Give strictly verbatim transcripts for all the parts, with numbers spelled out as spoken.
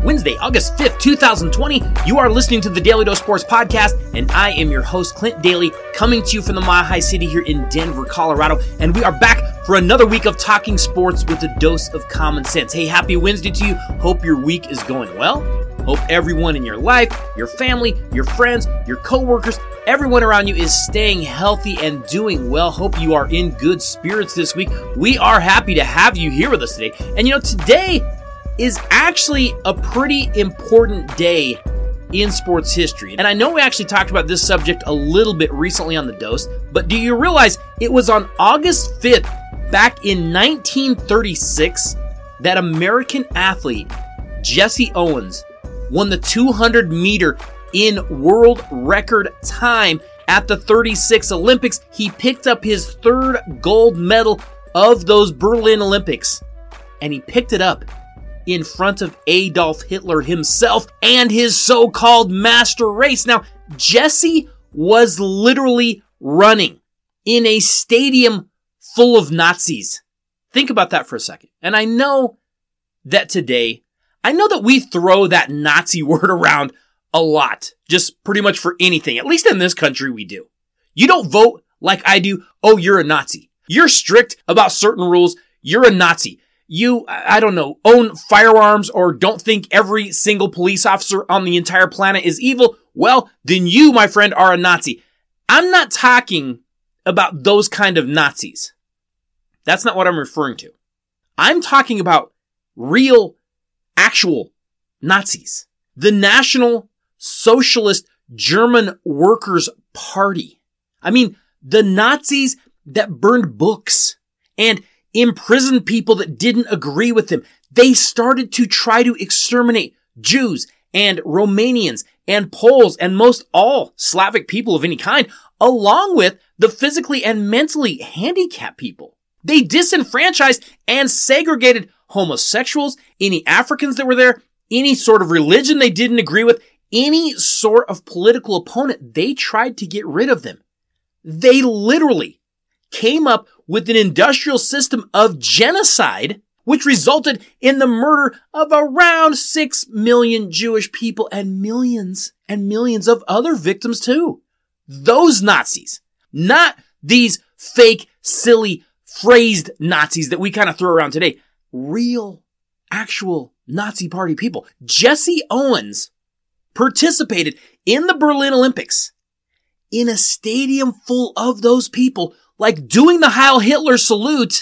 Wednesday, August fifth, twenty twenty. You are listening to the Daily Dose Sports Podcast, and I am your host, Clint Daly, coming to you from the Mile High City here in Denver, Colorado. And we are back for another week of talking sports with a dose of common sense. Hey, happy Wednesday to you. Hope your week is going well. Hope everyone in your life, your family, your friends, your coworkers, everyone around you is staying healthy and doing well. Hope you are in good spirits this week. We are happy to have you here with us today. And you know, today is actually a pretty important day in sports history. And I know we actually talked about this subject a little bit recently on The Dose, but do you realize it was on August fifth, back in nineteen thirty-six, that American athlete Jesse Owens won the two hundred meter in world record time at the thirty-six Olympics. He picked up his third gold medal of those Berlin Olympics, and he picked it up in front of Adolf Hitler himself and his so-called master race. Now, Jesse was literally running in a stadium full of Nazis. Think about that for a second. And I know that today, I know that we throw that Nazi word around a lot, just pretty much for anything. At least in this country, we do. You don't vote like I do. Oh, you're a Nazi. You're strict about certain rules. You're a Nazi. You, I don't know, own firearms or don't think every single police officer on the entire planet is evil. Well, then you, my friend, are a Nazi. I'm not talking about those kind of Nazis. That's not what I'm referring to. I'm talking about real, actual Nazis. The National Socialist German Workers' Party. I mean, the Nazis that burned books and imprisoned people that didn't agree with them. They started to try to exterminate Jews and Romanians and Poles and most all Slavic people of any kind, along with the physically and mentally handicapped people. They disenfranchised and segregated homosexuals, any Africans that were there, any sort of religion they didn't agree with, any sort of political opponent. They tried to get rid of them. They literally came up with an industrial system of genocide, which resulted in the murder of around six million Jewish people and millions and millions of other victims too. Those Nazis, not these fake, silly, phrased Nazis that we kind of throw around today. Real, actual Nazi party people. Jesse Owens participated in the Berlin Olympics in a stadium full of those people, like doing the Heil Hitler salute.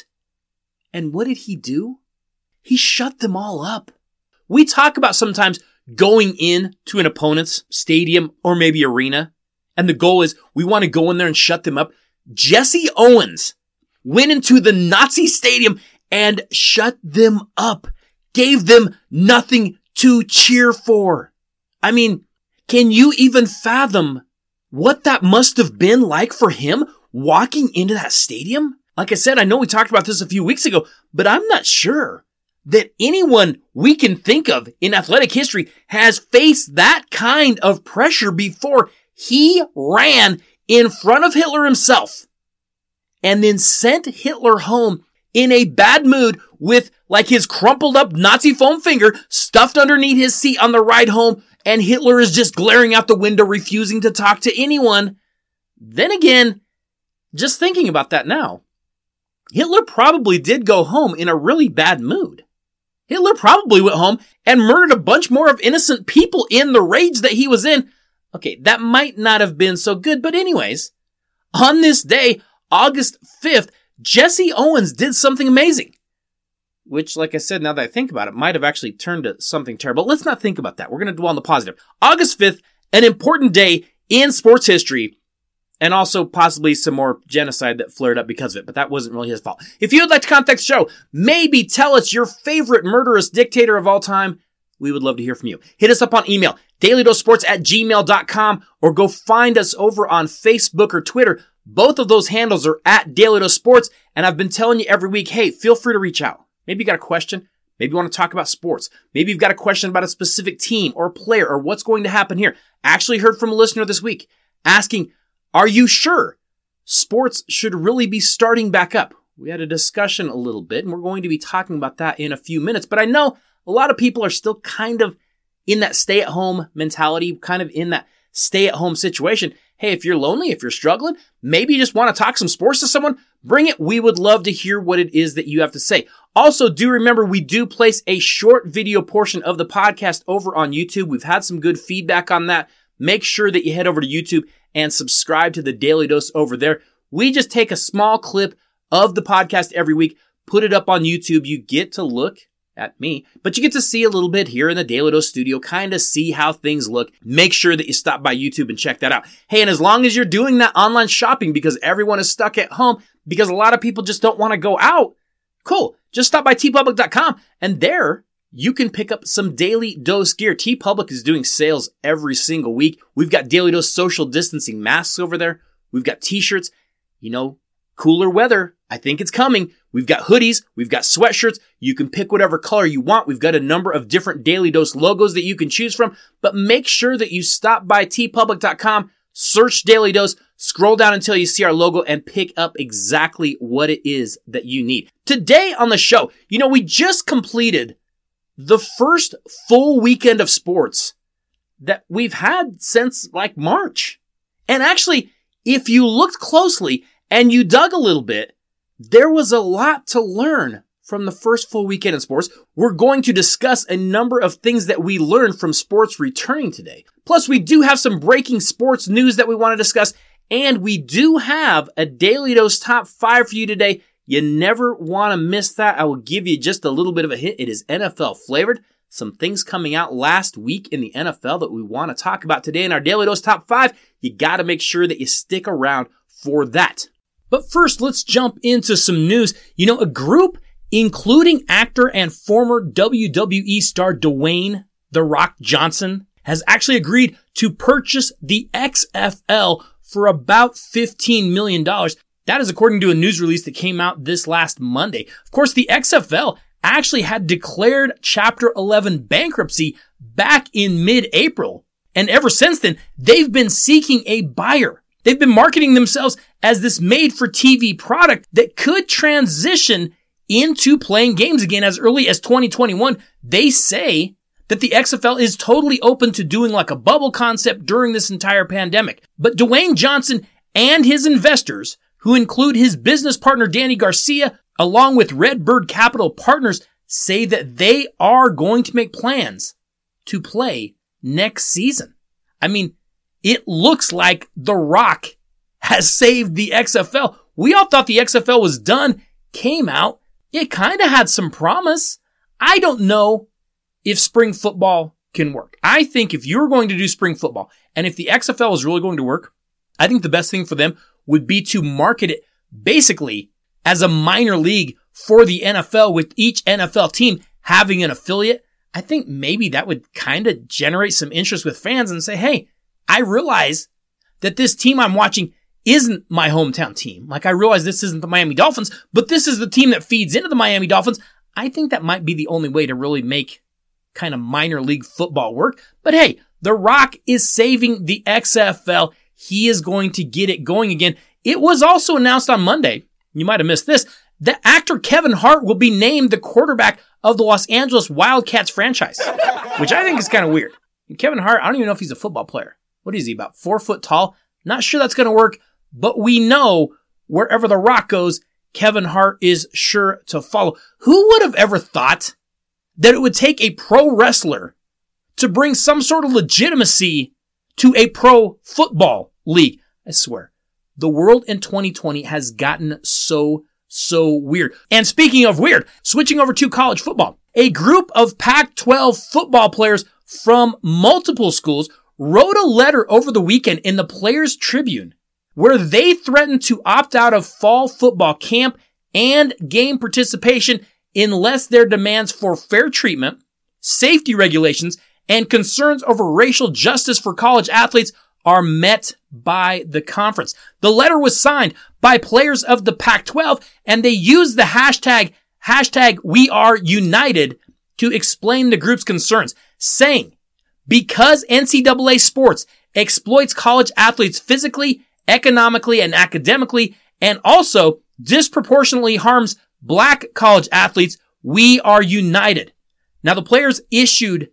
And what did he do? He shut them all up. We talk about sometimes going in to an opponent's stadium or maybe arena, and the goal is we want to go in there and shut them up. Jesse Owens went into the Nazi stadium and shut them up, gave them nothing to cheer for. I mean, can you even fathom what that must have been like for him walking into that stadium? Like I said, I know we talked about this a few weeks ago, but I'm not sure that anyone we can think of in athletic history has faced that kind of pressure before. He ran in front of Hitler himself and then sent Hitler home in a bad mood with like his crumpled up Nazi foam finger stuffed underneath his seat on the ride home, and Hitler is just glaring out the window, refusing to talk to anyone. Then again, just thinking about that now, Hitler probably did go home in a really bad mood. Hitler probably went home and murdered a bunch more of innocent people in the rage that he was in. Okay, that might not have been so good, but anyways, on this day, August fifth, Jesse Owens did something amazing. Which, like I said, now that I think about it, might have actually turned to something terrible. Let's not think about that. We're going to dwell on the positive. August fifth, an important day in sports history, and also possibly some more genocide that flared up because of it, but that wasn't really his fault. If you would like to contact the show, maybe tell us your favorite murderous dictator of all time, we would love to hear from you. Hit us up on email, dailydosesports at gmail dot com, or go find us over on Facebook or Twitter. Both of those handles are at dailydosesports, and I've been telling you every week, hey, feel free to reach out. Maybe you got a question. Maybe you want to talk about sports. Maybe you've got a question about a specific team or player or what's going to happen here. I actually heard from a listener this week asking, are you sure sports should really be starting back up? We had a discussion a little bit, and we're going to be talking about that in a few minutes. But I know a lot of people are still kind of in that stay-at-home mentality, kind of in that stay-at-home situation. Hey, if you're lonely, if you're struggling, maybe you just want to talk some sports to someone, bring it. We would love to hear what it is that you have to say. Also, do remember we do place a short video portion of the podcast over on YouTube. We've had some good feedback on that. Make sure that you head over to YouTube and subscribe to the Daily Dose over there. We just take a small clip of the podcast every week, put it up on YouTube. You get to look at me, but you get to see a little bit here in the Daily Dose studio, kind of see how things look. Make sure that you stop by YouTube and check that out. Hey, and as long as you're doing that online shopping because everyone is stuck at home, because a lot of people just don't want to go out, cool. Just stop by T Public dot com and there you can pick up some Daily Dose gear. T Public is doing sales every single week. We've got Daily Dose social distancing masks over there. We've got t-shirts, you know, cooler weather. I think it's coming. We've got hoodies. We've got sweatshirts. You can pick whatever color you want. We've got a number of different Daily Dose logos that you can choose from, but make sure that you stop by T Public dot com, search Daily Dose, scroll down until you see our logo and pick up exactly what it is that you need. Today on the show, you know, we just completed the first full weekend of sports that we've had since like March. And actually, if you looked closely and you dug a little bit, there was a lot to learn from the first full weekend in sports. We're going to discuss a number of things that we learned from sports returning today. Plus, we do have some breaking sports news that we want to discuss, and we do have a Daily Dose top five for you today. You never want to miss that. I will give you just a little bit of a hint. It is N F L flavored. Some things coming out last week in the N F L that we want to talk about today in our Daily Dose top five. You got to make sure that you stick around for that. But first, let's jump into some news. You know, a group including actor and former W W E star Dwayne "The Rock" Johnson has actually agreed to purchase the X F L for about fifteen million dollars. That is according to a news release that came out this last Monday. Of course, the X F L actually had declared Chapter eleven bankruptcy back in mid-April. And ever since then, they've been seeking a buyer. They've been marketing themselves as this made-for-T V product that could transition into playing games again as early as twenty twenty-one. They say that the X F L is totally open to doing like a bubble concept during this entire pandemic. But Dwayne Johnson and his investors, who include his business partner Danny Garcia, along with Redbird Capital Partners, say that they are going to make plans to play next season. I mean, it looks like The Rock has saved the X F L. We all thought the X F L was done, came out. It kind of had some promise. I don't know if spring football can work. I think if you're going to do spring football, and if the X F L is really going to work, I think the best thing for them would be to market it basically as a minor league for the N F L, with each N F L team having an affiliate. I think maybe that would kind of generate some interest with fans and say, hey, I realize that this team I'm watching isn't my hometown team. Like, I realize this isn't the Miami Dolphins, but this is the team that feeds into the Miami Dolphins. I think that might be the only way to really make kind of minor league football work. But hey, The Rock is saving the X F L. He is going to get it going again. It was also announced on Monday, you might have missed this, that actor Kevin Hart will be named the quarterback of the Los Angeles Wildcats franchise, which I think is kind of weird. And Kevin Hart, I don't even know if he's a football player. What is he, about four foot tall? Not sure that's going to work, but we know wherever The Rock goes, Kevin Hart is sure to follow. Who would have ever thought that it would take a pro wrestler to bring some sort of legitimacy to a pro football league? I swear, the world in twenty twenty has gotten so, so weird. And speaking of weird, switching over to college football, a group of Pac twelve football players from multiple schools wrote a letter over the weekend in the Players Tribune where they threatened to opt out of fall football camp and game participation unless their demands for fair treatment, safety regulations, and concerns over racial justice for college athletes are met by the conference. The letter was signed by players of the Pac twelve, and they used the hashtag, hashtag We Are United to explain the group's concerns, saying, because N C double A sports exploits college athletes physically, economically, and academically, and also disproportionately harms black college athletes, we are united. Now, the players issued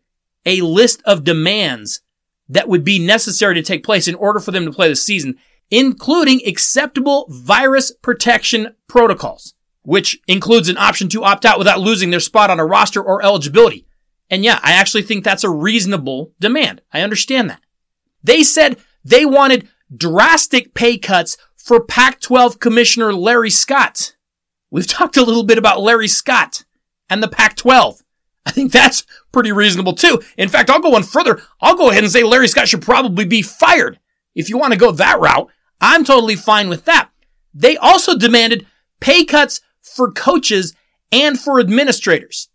a list of demands that would be necessary to take place in order for them to play the season, including acceptable virus protection protocols, which includes an option to opt out without losing their spot on a roster or eligibility. And yeah, I actually think that's a reasonable demand. I understand that. They said they wanted drastic pay cuts for Pac twelve Commissioner Larry Scott. We've talked a little bit about Larry Scott and the Pac twelve. I think that's pretty reasonable too. In fact, I'll go one further. I'll go ahead and say Larry Scott should probably be fired. If you want to go that route, I'm totally fine with that. They also demanded pay cuts for coaches and for administrators.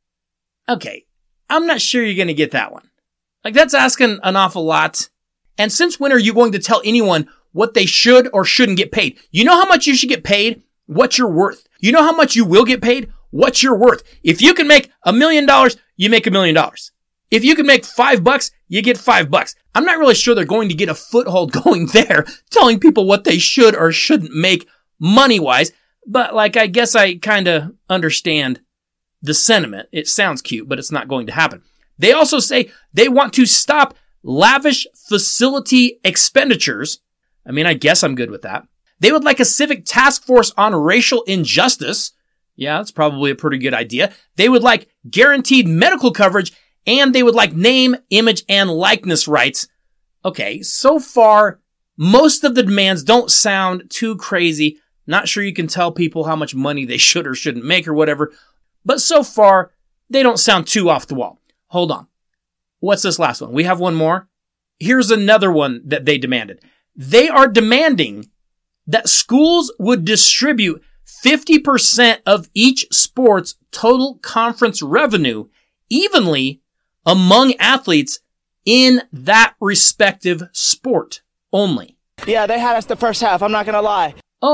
Okay, I'm not sure you're going to get that one. Like, that's asking an awful lot. And since when are you going to tell anyone what they should or shouldn't get paid? You know how much you should get paid? What you're worth. You know how much you will get paid? What you're worth. If you can make a million dollars, you make a million dollars. If you can make five bucks, you get five bucks. I'm not really sure they're going to get a foothold going there, telling people what they should or shouldn't make money-wise. But, like, I guess I kind of understand the sentiment. It sounds cute, but it's not going to happen. They also say they want to stop lavish facility expenditures. I mean, I guess I'm good with that. They would like a civic task force on racial injustice. Yeah, that's probably a pretty good idea. They would like guaranteed medical coverage, and they would like name, image, and likeness rights. Okay, so far, most of the demands don't sound too crazy. Not sure you can tell people how much money they should or shouldn't make or whatever. But so far, they don't sound too off the wall. Hold on. What's this last one? We have one more. Here's another one that they demanded. They are demanding that schools would distribute fifty percent of each sport's total conference revenue evenly among athletes in that respective sport only. Yeah, they had us the first half. I'm not going to lie.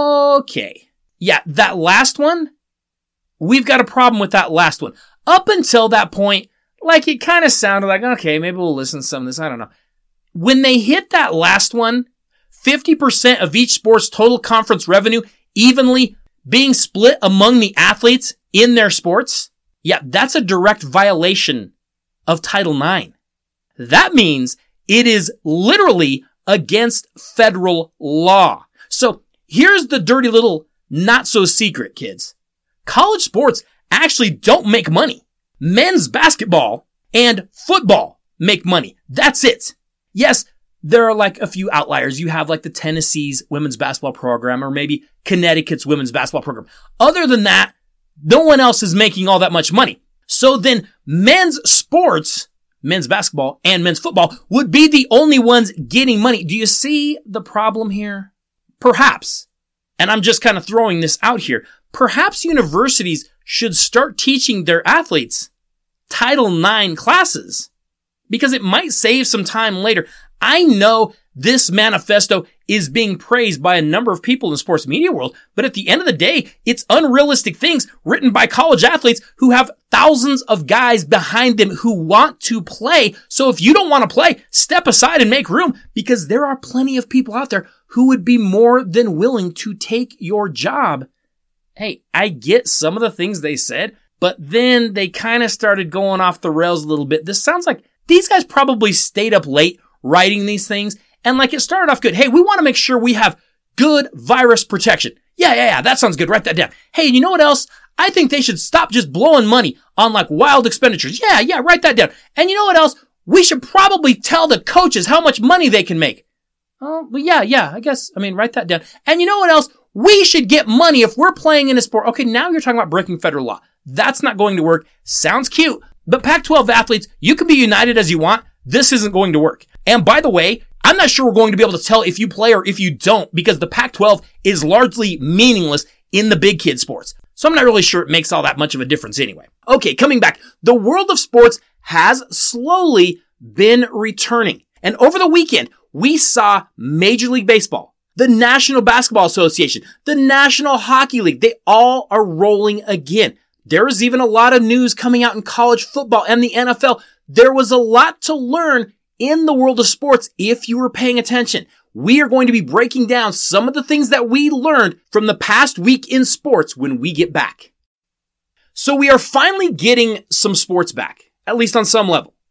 Okay. Yeah, that last one, we've got a problem with that last one. Up until that point, like, it kind of sounded like, okay, maybe we'll listen to some of this. I don't know. When they hit that last one, fifty percent of each sport's total conference revenue evenly being split among the athletes in their sports, yeah, that's a direct violation of Title nine. That means it is literally against federal law. So here's the dirty little not so secret, kids. College sports actually don't make money. Men's basketball and football make money. That's it. Yes, there are like a few outliers. You have like the Tennessee's women's basketball program or maybe Connecticut's women's basketball program. Other than that, no one else is making all that much money. So then men's sports, men's basketball and men's football would be the only ones getting money. Do you see the problem here? Perhaps, and I'm just kind of throwing this out here, perhaps universities should start teaching their athletes Title nine classes because it might save some time later. I know this manifesto is being praised by a number of people in the sports media world, but at the end of the day, it's unrealistic things written by college athletes who have thousands of guys behind them who want to play. So if you don't want to play, step aside and make room because there are plenty of people out there who would be more than willing to take your job. Hey, I get some of the things they said, but then they kind of started going off the rails a little bit. This sounds like these guys probably stayed up late writing these things. And like it started off good. Hey, we want to make sure we have good virus protection. Yeah, yeah, yeah. That sounds good. Write that down. Hey, you know what else? I think they should stop just blowing money on like wild expenditures. Yeah, yeah. Write that down. And you know what else? We should probably tell the coaches how much money they can make. Oh, well, yeah, yeah. I guess, I mean, write that down. And you know what else? We should get money if we're playing in a sport. Okay, now you're talking about breaking federal law. That's not going to work. Sounds cute. But Pac twelve athletes, you can be united as you want. This isn't going to work. And by the way, I'm not sure we're going to be able to tell if you play or if you don't because the Pac twelve is largely meaningless in the big kid sports. So I'm not really sure it makes all that much of a difference anyway. Okay, coming back. The world of sports has slowly been returning. And over the weekend, we saw Major League Baseball, the National Basketball Association, the National Hockey League. They all are rolling again. There is even a lot of news coming out in college football and the N F L. There was a lot to learn in the world of sports if you were paying attention. We are going to be breaking down some of the things that we learned from the past week in sports when we get back. So we are finally getting some sports back, at least on some level.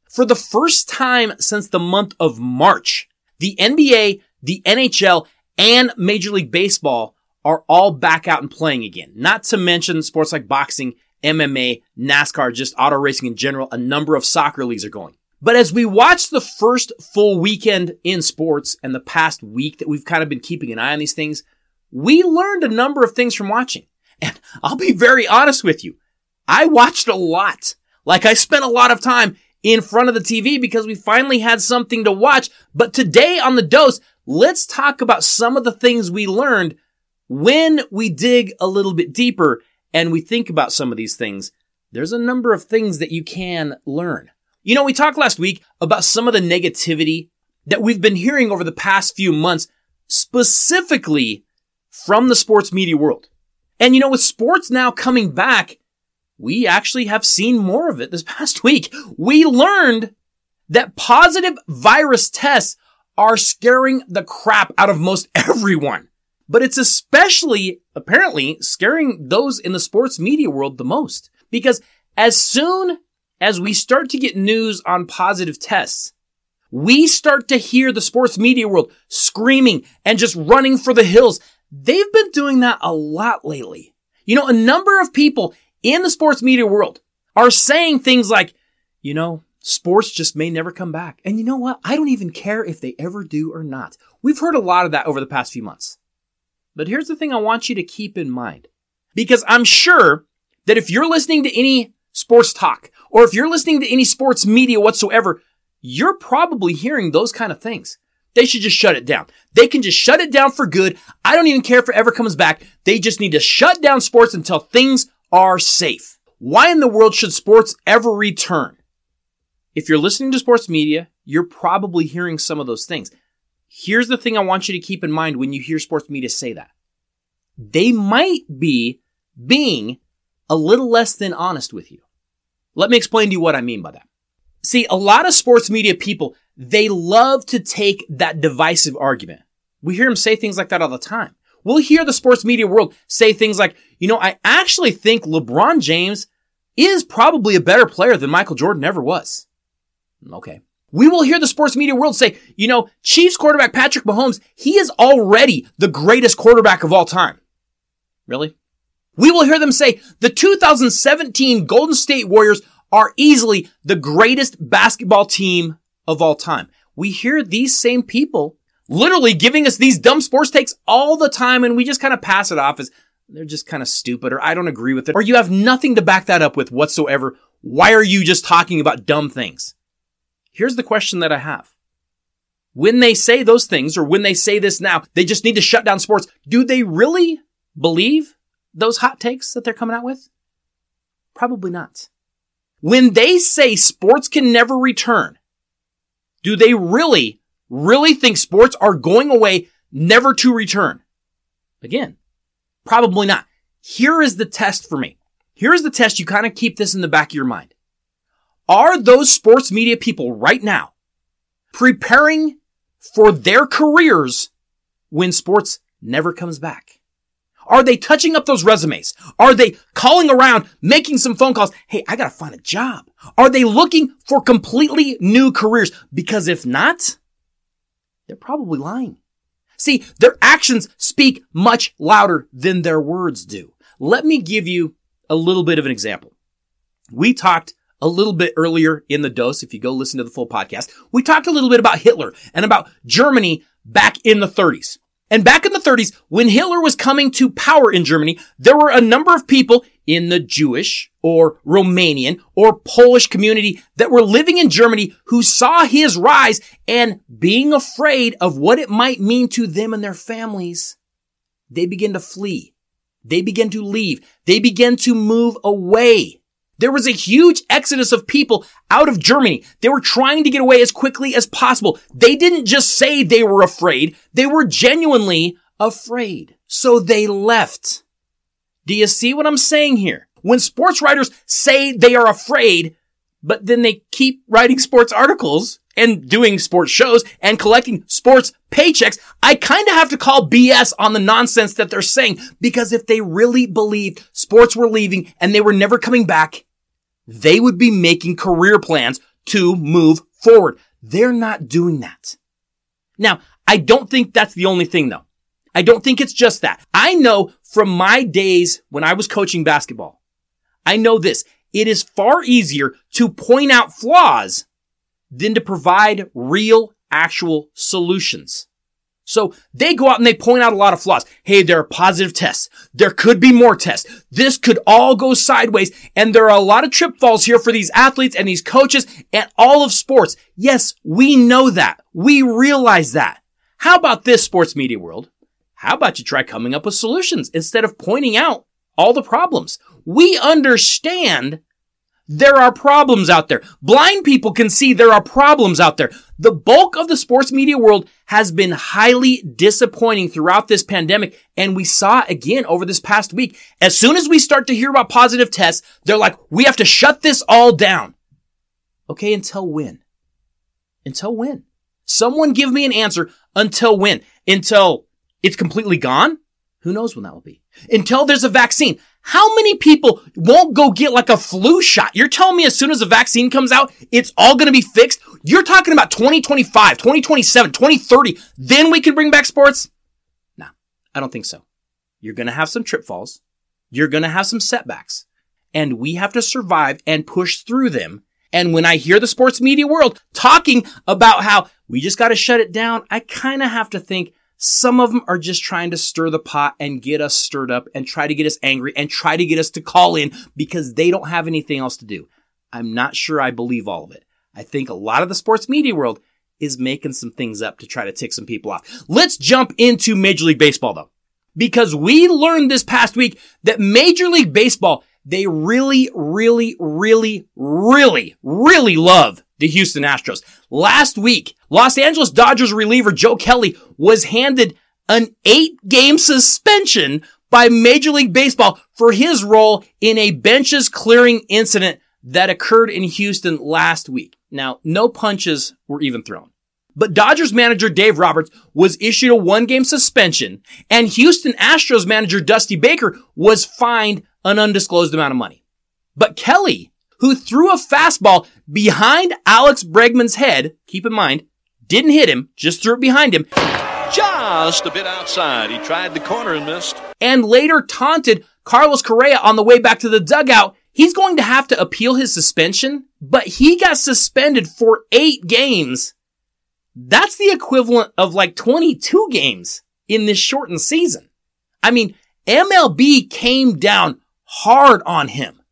For the first time since the month of March, the N B A, the N H L, and Major League Baseball are all back out and playing again. Not to mention sports like boxing, M M A, NASCAR, just auto racing in general. A number of soccer leagues are going. But as we watch the first full weekend in sports and the past week that we've kind of been keeping an eye on these things, we learned a number of things from watching. And I'll be very honest with you. I watched a lot. Like I spent a lot of time in front of the T V because we finally had something to watch. But today on The Dose, let's talk about some of the things we learned when we dig a little bit deeper and we think about some of these things. There's a number of things that you can learn. You know, we talked last week about some of the negativity that we've been hearing over the past few months, specifically from the sports media world. And you know, with sports now coming back, we actually have seen more of it this past week. We learned that positive virus tests are scaring the crap out of most everyone. But it's especially, apparently, scaring those in the sports media world the most. Because as soon as we start to get news on positive tests, we start to hear the sports media world screaming and just running for the hills. They've been doing that a lot lately. You know, a number of people in the sports media world are saying things like, you know, sports just may never come back. And you know what? I don't even care if they ever do or not. We've heard a lot of that over the past few months. But here's the thing I want you to keep in mind. Because I'm sure that if you're listening to any sports talk, or if you're listening to any sports media whatsoever, you're probably hearing those kind of things. They should just shut it down. They can just shut it down for good. I don't even care if it ever comes back. They just need to shut down sports until things are safe. Why in the world should sports ever return? If you're listening to sports media, you're probably hearing some of those things. Here's the thing I want you to keep in mind when you hear sports media say that. They might be being a little less than honest with you. Let me explain to you what I mean by that. See, a lot of sports media people, they love to take that divisive argument. We hear them say things like that all the time. We'll hear the sports media world say things like, you know, I actually think LeBron James is probably a better player than Michael Jordan ever was. Okay. We will hear the sports media world say, you know, Chiefs quarterback Patrick Mahomes, he is already the greatest quarterback of all time. Really? We will hear them say the two thousand seventeen Golden State Warriors are easily the greatest basketball team of all time. We hear these same people literally giving us these dumb sports takes all the time, and we just kind of pass it off as they're just kind of stupid, or I don't agree with it, or you have nothing to back that up with whatsoever. Why are you just talking about dumb things? Here's the question that I have. When they say those things, or when they say this now, they just need to shut down sports, do they really believe those hot takes that they're coming out with? Probably not. When they say sports can never return, do they really, really think sports are going away, never to return? Again, probably not. Here is the test for me. Here is the test. You kind of keep this in the back of your mind. Are those sports media people right now preparing for their careers when sports never comes back? Are they touching up those resumes? Are they calling around, making some phone calls? Hey, I gotta find a job. Are they looking for completely new careers? Because if not, they're probably lying. See, their actions speak much louder than their words do. Let me give you a little bit of an example. We talked a little bit earlier in the dose, if you go listen to the full podcast, we talked a little bit about Hitler and about Germany back in the thirties. And back in the thirties, when Hitler was coming to power in Germany, there were a number of people in the Jewish or Romanian or Polish community that were living in Germany who saw his rise, and being afraid of what it might mean to them and their families, they began to flee. They began to leave. They began to move away. There was a huge exodus of people out of Germany. They were trying to get away as quickly as possible. They didn't just say they were afraid. They were genuinely afraid. So they left. Do you see what I'm saying here? When sports writers say they are afraid, but then they keep writing sports articles and doing sports shows and collecting sports paychecks, I kind of have to call B S on the nonsense that they're saying. Because if they really believed sports were leaving and they were never coming back, they would be making career plans to move forward. They're not doing that. Now, I don't think that's the only thing though. I don't think it's just that. I know from my days when I was coaching basketball, I know this. It is far easier to point out flaws than to provide real, actual solutions. So they go out and they point out a lot of flaws. Hey, there are positive tests. There could be more tests. This could all go sideways. And there are a lot of trip falls here for these athletes and these coaches and all of sports. Yes, we know that. We realize that. How about this, sports media world? How about you try coming up with solutions instead of pointing out all the problems? We understand there are problems out there. Blind people can see there are problems out there. The bulk of the sports media world has been highly disappointing throughout this pandemic, and we saw again over this past week. As soon as we start to hear about positive tests, they're like, we have to shut this all down. Okay, until when? Until when? Someone give me an answer. Until when? Until it's completely gone? Who knows when that will be? Until there's a vaccine. How many people won't go get like a flu shot? You're telling me as soon as a vaccine comes out, it's all going to be fixed? You're talking about twenty twenty-five, twenty twenty-seven, twenty thirty. Then we can bring back sports? No, I don't think so. You're going to have some trip falls. You're going to have some setbacks. And we have to survive and push through them. And when I hear the sports media world talking about how we just got to shut it down, I kind of have to think, some of them are just trying to stir the pot and get us stirred up and try to get us angry and try to get us to call in because they don't have anything else to do. I'm not sure I believe all of it. I think a lot of the sports media world is making some things up to try to tick some people off. Let's jump into Major League Baseball though, because we learned this past week that Major League Baseball, they really, really, really, really, really love the Houston Astros. Last week, Los Angeles Dodgers reliever Joe Kelly was handed an eight-game suspension by Major League Baseball for his role in a benches clearing incident that occurred in Houston last week. Now, no punches were even thrown. But Dodgers manager Dave Roberts was issued a one-game suspension, and Houston Astros manager Dusty Baker was fined an undisclosed amount of money. But Kelly, who threw a fastball behind Alex Bregman's head, keep in mind, didn't hit him, just threw it behind him. Just a bit outside. He tried the corner and missed. And later taunted Carlos Correa on the way back to the dugout. He's going to have to appeal his suspension, but he got suspended for eight games. That's the equivalent of like twenty-two games in this shortened season. I mean, M L B came down hard on him.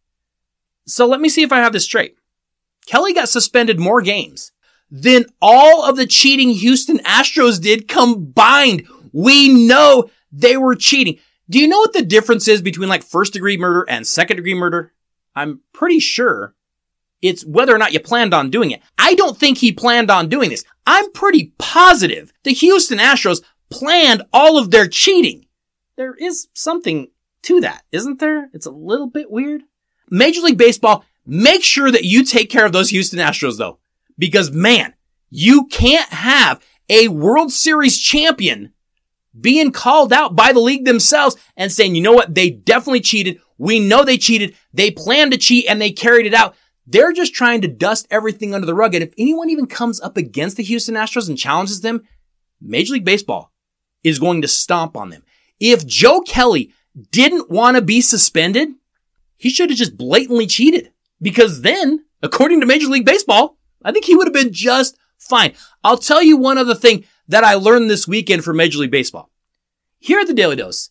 So let me see if I have this straight. Kelly got suspended more games than all of the cheating Houston Astros did combined. We know they were cheating. Do you know what the difference is between like first degree murder and second degree murder? I'm pretty sure it's whether or not you planned on doing it. I don't think he planned on doing this. I'm pretty positive the Houston Astros planned all of their cheating. There is something to that, isn't there? It's a little bit weird. Major League Baseball, make sure that you take care of those Houston Astros though. Because man, you can't have a World Series champion being called out by the league themselves and saying, you know what, they definitely cheated. We know they cheated. They planned to cheat and they carried it out. They're just trying to dust everything under the rug. And if anyone even comes up against the Houston Astros and challenges them, Major League Baseball is going to stomp on them. If Joe Kelly didn't want to be suspended, he should have just blatantly cheated. Because then, according to Major League Baseball, I think he would have been just fine. I'll tell you one other thing that I learned this weekend from Major League Baseball. Here at the Daily Dose,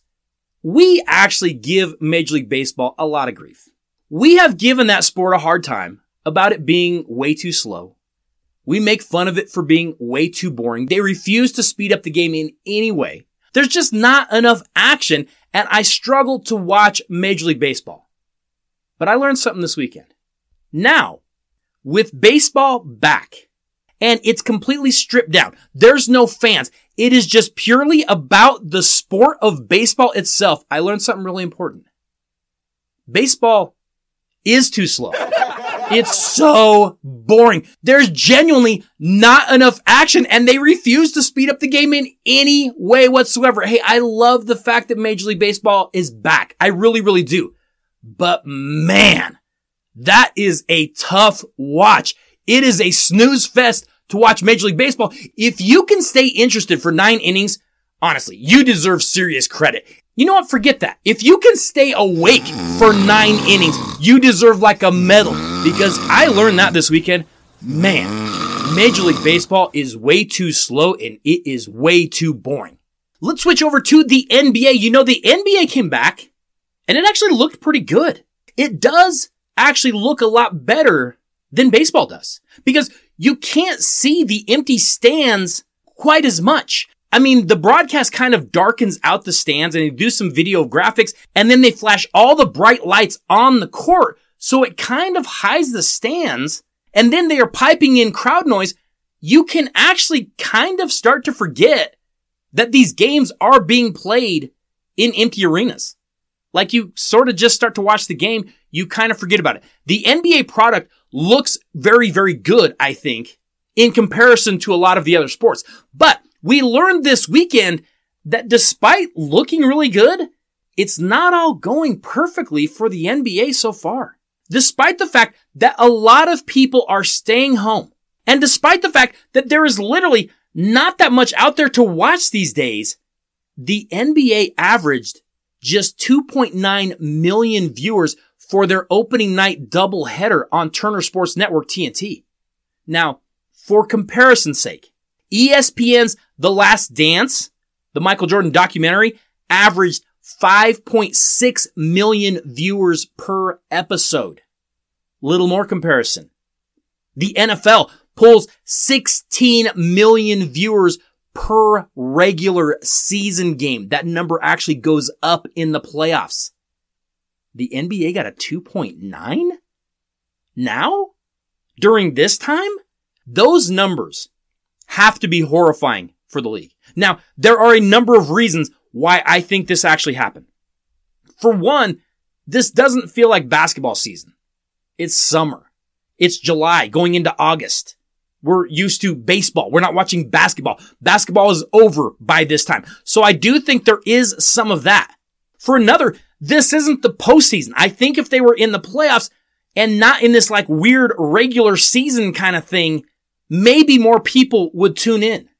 we actually give Major League Baseball a lot of grief. We have given that sport a hard time about it being way too slow. We make fun of it for being way too boring. They refuse to speed up the game in any way. There's just not enough action, and I struggle to watch Major League Baseball. But I learned something this weekend. Now, with baseball back, and it's completely stripped down, there's no fans. It is just purely about the sport of baseball itself. I learned something really important. Baseball is too slow. It's so boring. There's genuinely not enough action, and they refuse to speed up the game in any way whatsoever. Hey, I love the fact that Major League Baseball is back. I really, really do. But man, that is a tough watch. It is a snooze fest to watch Major League Baseball. If you can stay interested for nine innings, honestly, you deserve serious credit. You know what? Forget that. If you can stay awake for nine innings, you deserve like a medal, because I learned that this weekend. Man, Major League Baseball is way too slow and it is way too boring. Let's switch over to the N B A. You know, the N B A came back and it actually looked pretty good. It does actually look a lot better than baseball does, because you can't see the empty stands quite as much. I mean, the broadcast kind of darkens out the stands and they do some video graphics and then they flash all the bright lights on the court. So it kind of hides the stands, and then they are piping in crowd noise. You can actually kind of start to forget that these games are being played in empty arenas. Like, you sort of just start to watch the game, you kind of forget about it. The N B A product looks very, very good, I think, in comparison to a lot of the other sports. But we learned this weekend that despite looking really good, it's not all going perfectly for the N B A so far. Despite the fact that a lot of people are staying home, and despite the fact that there is literally not that much out there to watch these days, the N B A averaged just two point nine million viewers for their opening night doubleheader on Turner Sports Network T N T. Now, for comparison's sake, E S P N's The Last Dance, the Michael Jordan documentary, averaged five point six million viewers per episode. Little more comparison. The N F L pulls sixteen million viewers per regular season game. That number actually goes up in the playoffs. The N B A got a two point nine? Now? During this time? Those numbers have to be horrifying for the league. Now, there are a number of reasons why I think this actually happened. For one, this doesn't feel like basketball season. It's summer. It's July going into August. We're used to baseball. We're not watching basketball. Basketball is over by this time. So I do think there is some of that. For another, this isn't the postseason. I think if they were in the playoffs and not in this like weird regular season kind of thing, maybe more people would tune in.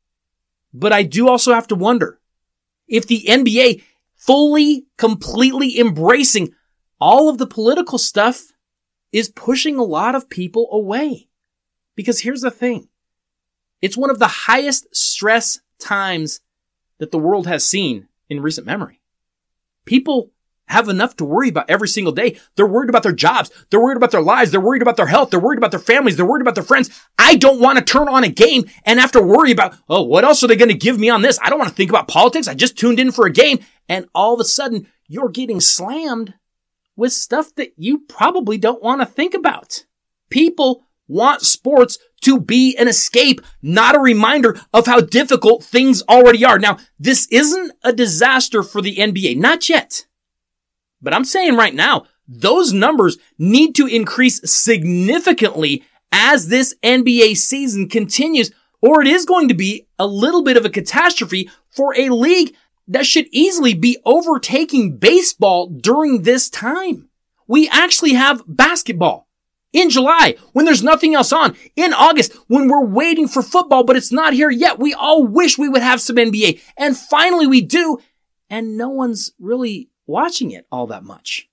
But I do also have to wonder if the N B A fully, completely embracing all of the political stuff is pushing a lot of people away. Because here's the thing. It's one of the highest stress times that the world has seen in recent memory. People have enough to worry about every single day. They're worried about their jobs. They're worried about their lives. They're worried about their health. They're worried about their families. They're worried about their friends. I don't want to turn on a game and have to worry about, oh, what else are they going to give me on this? I don't want to think about politics. I just tuned in for a game. And all of a sudden, you're getting slammed with stuff that you probably don't want to think about. People want sports to be an escape, not a reminder of how difficult things already are. Now, this isn't a disaster for the N B A. Not yet. But I'm saying right now, those numbers need to increase significantly as this N B A season continues, or it is going to be a little bit of a catastrophe for a league that should easily be overtaking baseball during this time. We actually have basketball in July when there's nothing else on. In August when we're waiting for football, but it's not here yet. We all wish we would have some N B A. And finally we do. And no one's really watching it all that much.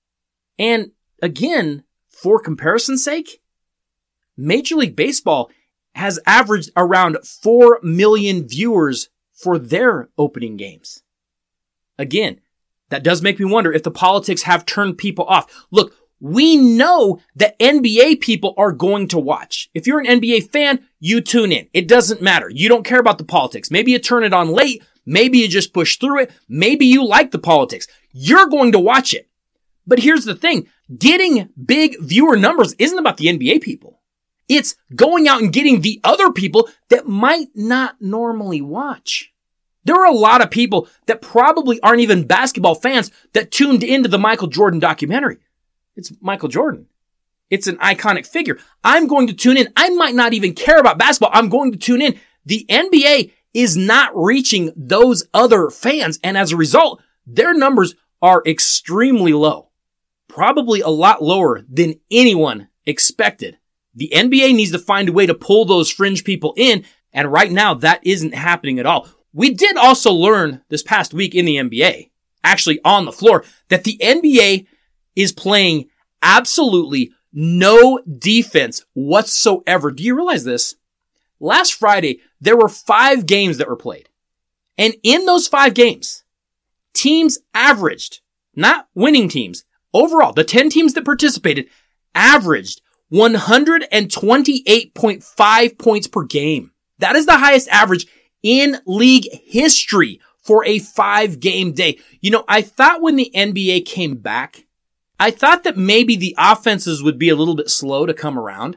And again, for comparison's sake, Major League Baseball has averaged around four million viewers for their opening games. Again, that does make me wonder if the politics have turned people off. Look, we know that N B A people are going to watch. If you're an N B A fan, you tune in. It doesn't matter. You don't care about the politics. Maybe you turn it on late. Maybe you just push through it. Maybe you like the politics. You're going to watch it. But here's the thing. Getting big viewer numbers isn't about the N B A people. It's going out and getting the other people that might not normally watch. There are a lot of people that probably aren't even basketball fans that tuned into the Michael Jordan documentary. It's Michael Jordan. It's an iconic figure. I'm going to tune in. I might not even care about basketball. I'm going to tune in. The N B A is not reaching those other fans. And as a result, their numbers are extremely low. Probably a lot lower than anyone expected The N B A needs to find a way to pull those fringe people in, and right now that isn't happening at all. We did also learn this past week in the N B A, actually on the floor, that the N B A is playing absolutely no defense whatsoever. Do you realize this? Last Friday, there were five games that were played. And in those five games, teams averaged, not winning teams, overall, the ten teams that participated averaged one hundred twenty-eight point five points per game. That is the highest average in league history for a five-game day. You know, I thought when the N B A came back, I thought that maybe the offenses would be a little bit slow to come around.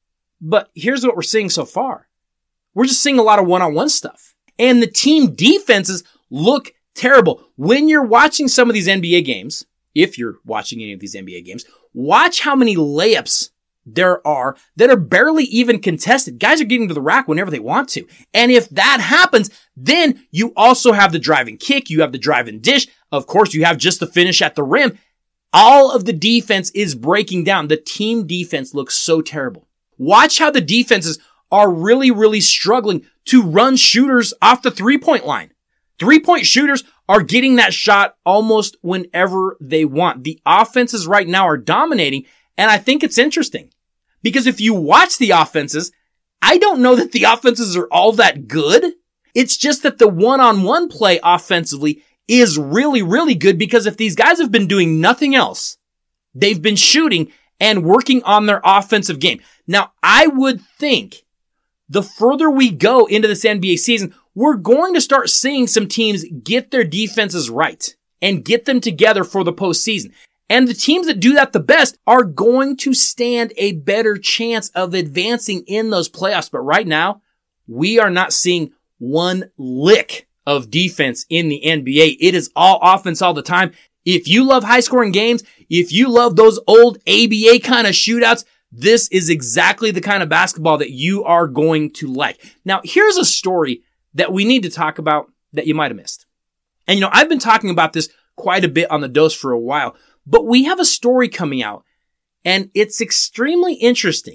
But here's what we're seeing so far. We're just seeing a lot of one-on-one stuff. And the team defenses look terrible. When you're watching some of these N B A games, if you're watching any of these N B A games, watch how many layups there are that are barely even contested. Guys are getting to the rack whenever they want to. And if that happens, then you also have the drive and kick. You have the drive and dish. Of course, you have just the finish at the rim. All of the defense is breaking down. The team defense looks so terrible. Watch how the defenses are really, really struggling to run shooters off the three-point line. Three-point shooters are getting that shot almost whenever they want. The offenses right now are dominating, and I think it's interesting because if you watch the offenses, I don't know that the offenses are all that good. It's just that the one-on-one play offensively is really, really good because if these guys have been doing nothing else, they've been shooting and working on their offensive game. Now, I would think the further we go into this N B A season, we're going to start seeing some teams get their defenses right and get them together for the postseason. And the teams that do that the best are going to stand a better chance of advancing in those playoffs. But right now, we are not seeing one lick of defense in the N B A. It is all offense all the time. If you love high-scoring games, if you love those old A B A kind of shootouts, this is exactly the kind of basketball that you are going to like. Now, here's a story that we need to talk about that you might have missed. And, you know, I've been talking about this quite a bit on the Dose for a while, but we have a story coming out, and it's extremely interesting.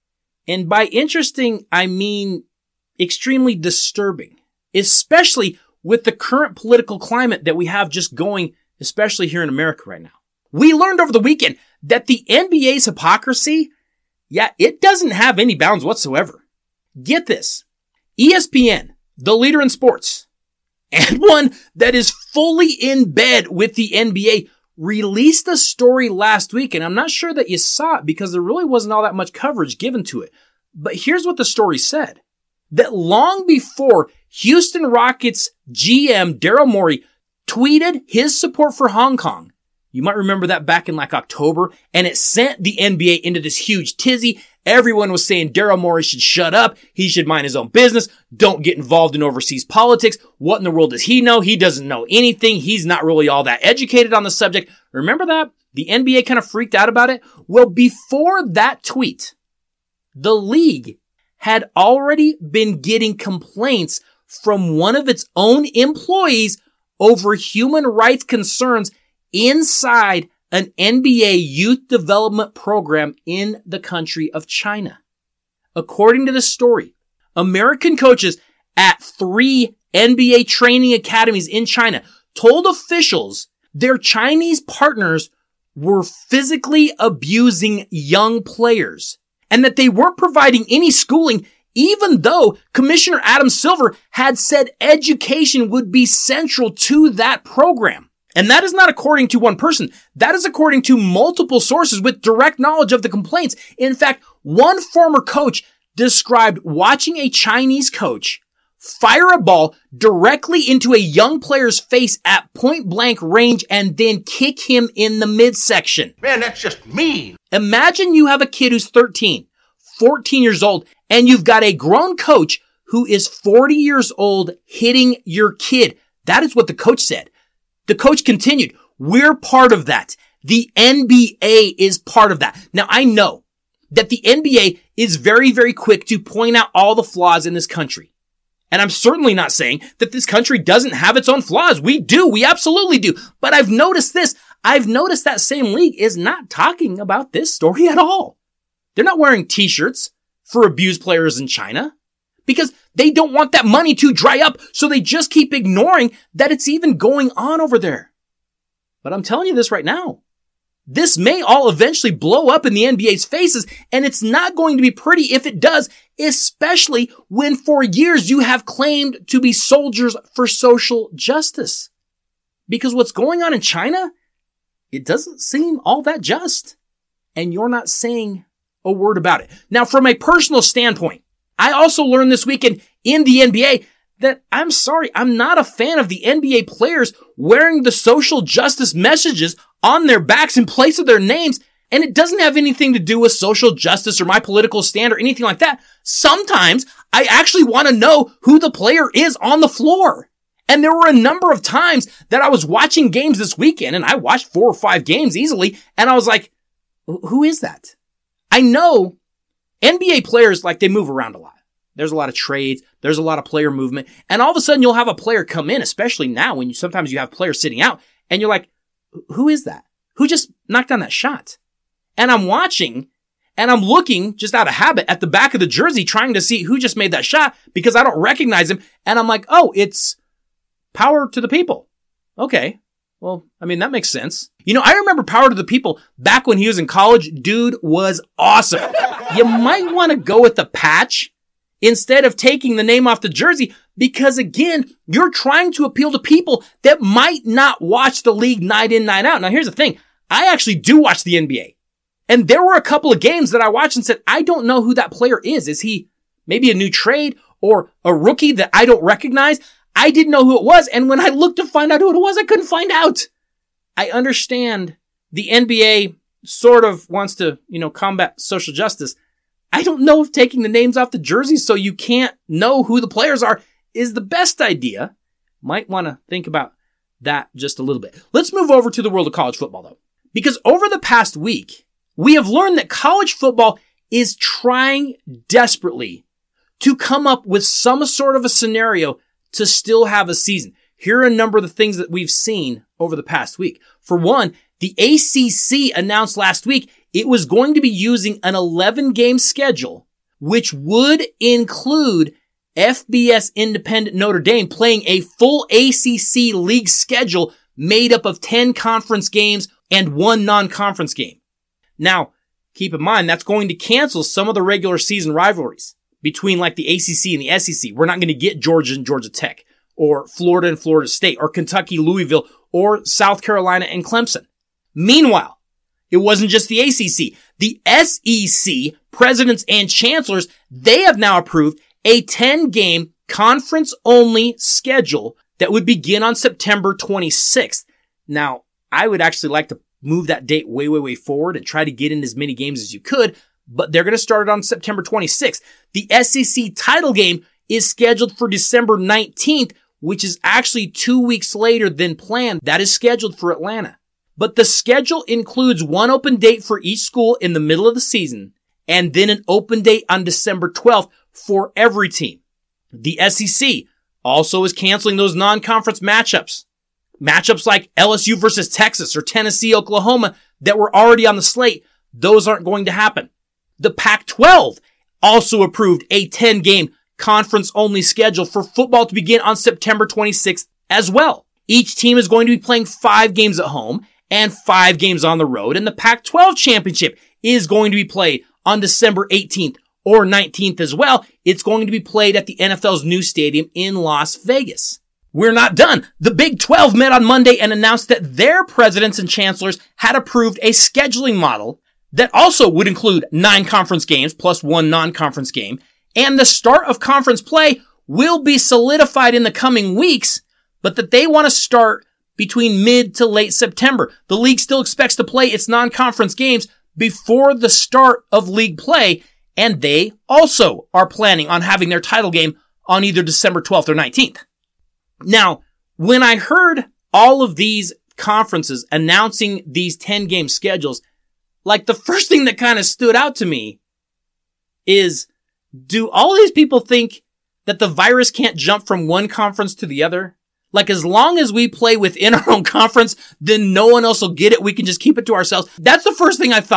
And by interesting, I mean extremely disturbing, especially with the current political climate that we have just going, especially here in America right now. We learned over the weekend that the N B A's hypocrisy, yeah, it doesn't have any bounds whatsoever. Get this. E S P N, the leader in sports, and one that is fully in bed with the N B A, released a story last week, and I'm not sure that you saw it because there really wasn't all that much coverage given to it. But here's what the story said. That long before Houston Rockets G M Daryl Morey tweeted his support for Hong Kong, you might remember that back in like October, and it sent the N B A into this huge tizzy. Everyone was saying Daryl Morey should shut up. He should mind his own business. Don't get involved in overseas politics. What in the world does he know? He doesn't know anything. He's not really all that educated on the subject. Remember that? The N B A kind of freaked out about it. Well, before that tweet, the league had already been getting complaints from one of its own employees over human rights concerns inside an N B A youth development program in the country of China. According to the story, American coaches at three N B A training academies in China told officials their Chinese partners were physically abusing young players and that they weren't providing any schooling, even though Commissioner Adam Silver had said education would be central to that program. And that is not according to one person. That is according to multiple sources with direct knowledge of the complaints. In fact, one former coach described watching a Chinese coach fire a ball directly into a young player's face at point blank range and then kick him in the midsection. Man, that's just mean. Imagine you have a kid who's thirteen, fourteen years old, and you've got a grown coach who is forty years old hitting your kid. That is what the coach said. The coach continued, we're part of that. The N B A is part of that. Now, I know that the N B A is very, very quick to point out all the flaws in this country. And I'm certainly not saying that this country doesn't have its own flaws. We do. We absolutely do. But I've noticed this. I've noticed that same league is not talking about this story at all. They're not wearing t-shirts for abused players in China because they don't want that money to dry up. So they just keep ignoring that it's even going on over there. But I'm telling you this right now. This may all eventually blow up in the N B A's faces, and it's not going to be pretty if it does, especially when for years you have claimed to be soldiers for social justice. Because what's going on in China, it doesn't seem all that just, and you're not saying a word about it. Now, from a personal standpoint, I also learned this weekend in the N B A that I'm sorry, I'm not a fan of the N B A players wearing the social justice messages on their backs in place of their names. And it doesn't have anything to do with social justice or my political stand or anything like that. Sometimes I actually want to know who the player is on the floor. And there were a number of times that I was watching games this weekend, and I watched four or five games easily, and I was like, who is that? I know N B A players, like, they move around a lot. There's a lot of trades. There's a lot of player movement. And all of a sudden you'll have a player come in, especially now when you sometimes you have players sitting out, and you're like, who is that? Who just knocked down that shot? And I'm watching, and I'm looking just out of habit at the back of the jersey trying to see who just made that shot because I don't recognize him. And I'm like, oh, it's Power to the People. Okay. Well, I mean, that makes sense. You know, I remember Power to the People back when he was in college. Dude was awesome. You might want to go with the patch instead of taking the name off the jersey because, again, you're trying to appeal to people that might not watch the league night in, night out. Now, here's the thing. I actually do watch the N B A. And there were a couple of games that I watched and said, I don't know who that player is. Is he maybe a new trade or a rookie that I don't recognize? I didn't know who it was. And when I looked to find out who it was, I couldn't find out. I understand the N B A sort of wants to, you know, combat social justice. I don't know if taking the names off the jerseys so you can't know who the players are is the best idea. Might want to think about that just a little bit. Let's move over to the world of college football, though. Because over the past week, we have learned that college football is trying desperately to come up with some sort of a scenario to still have a season. Here are a number of the things that we've seen over the past week. For one, the A C C announced last week it was going to be using an eleven game schedule, which would include F B S independent Notre Dame playing a full A C C league schedule made up of ten conference games and one non-conference game. Now, keep in mind, that's going to cancel some of the regular season rivalries between like the A C C and the S E C. We're not going to get Georgia and Georgia Tech, or Florida and Florida State, or Kentucky, Louisville, or South Carolina and Clemson. Meanwhile, it wasn't just the A C C. The S E C presidents and chancellors, they have now approved a ten game conference-only schedule that would begin on September twenty-sixth. Now, I would actually like to move that date way, way, way forward and try to get in as many games as you could, but they're going to start it on September twenty-sixth. The S E C title game is scheduled for December nineteenth, which is actually two weeks later than planned. That is scheduled for Atlanta. But the schedule includes one open date for each school in the middle of the season, and then an open date on December twelfth for every team. The S E C also is canceling those non-conference matchups. Matchups like L S U versus Texas or Tennessee, Oklahoma that were already on the slate. Those aren't going to happen. The Pac twelve also approved a ten game conference-only schedule for football to begin on September twenty-sixth as well. Each team is going to be playing five games at home and five games on the road, and the Pac twelve championship is going to be played on December eighteenth or nineteenth as well. It's going to be played at the N F L's new stadium in Las Vegas. We're not done. The Big twelve met on Monday and announced that their presidents and chancellors had approved a scheduling model that also would include nine conference games plus one non-conference game, and the start of conference play will be solidified in the coming weeks, but that they want to start between mid to late September. The league still expects to play its non-conference games before the start of league play, and they also are planning on having their title game on either December twelfth or nineteenth. Now, when I heard all of these conferences announcing these ten game schedules, like the first thing that kind of stood out to me is, do all these people think that the virus can't jump from one conference to the other? Like, as long as we play within our own conference, then no one else will get it. We can just keep it to ourselves. That's the first thing I thought.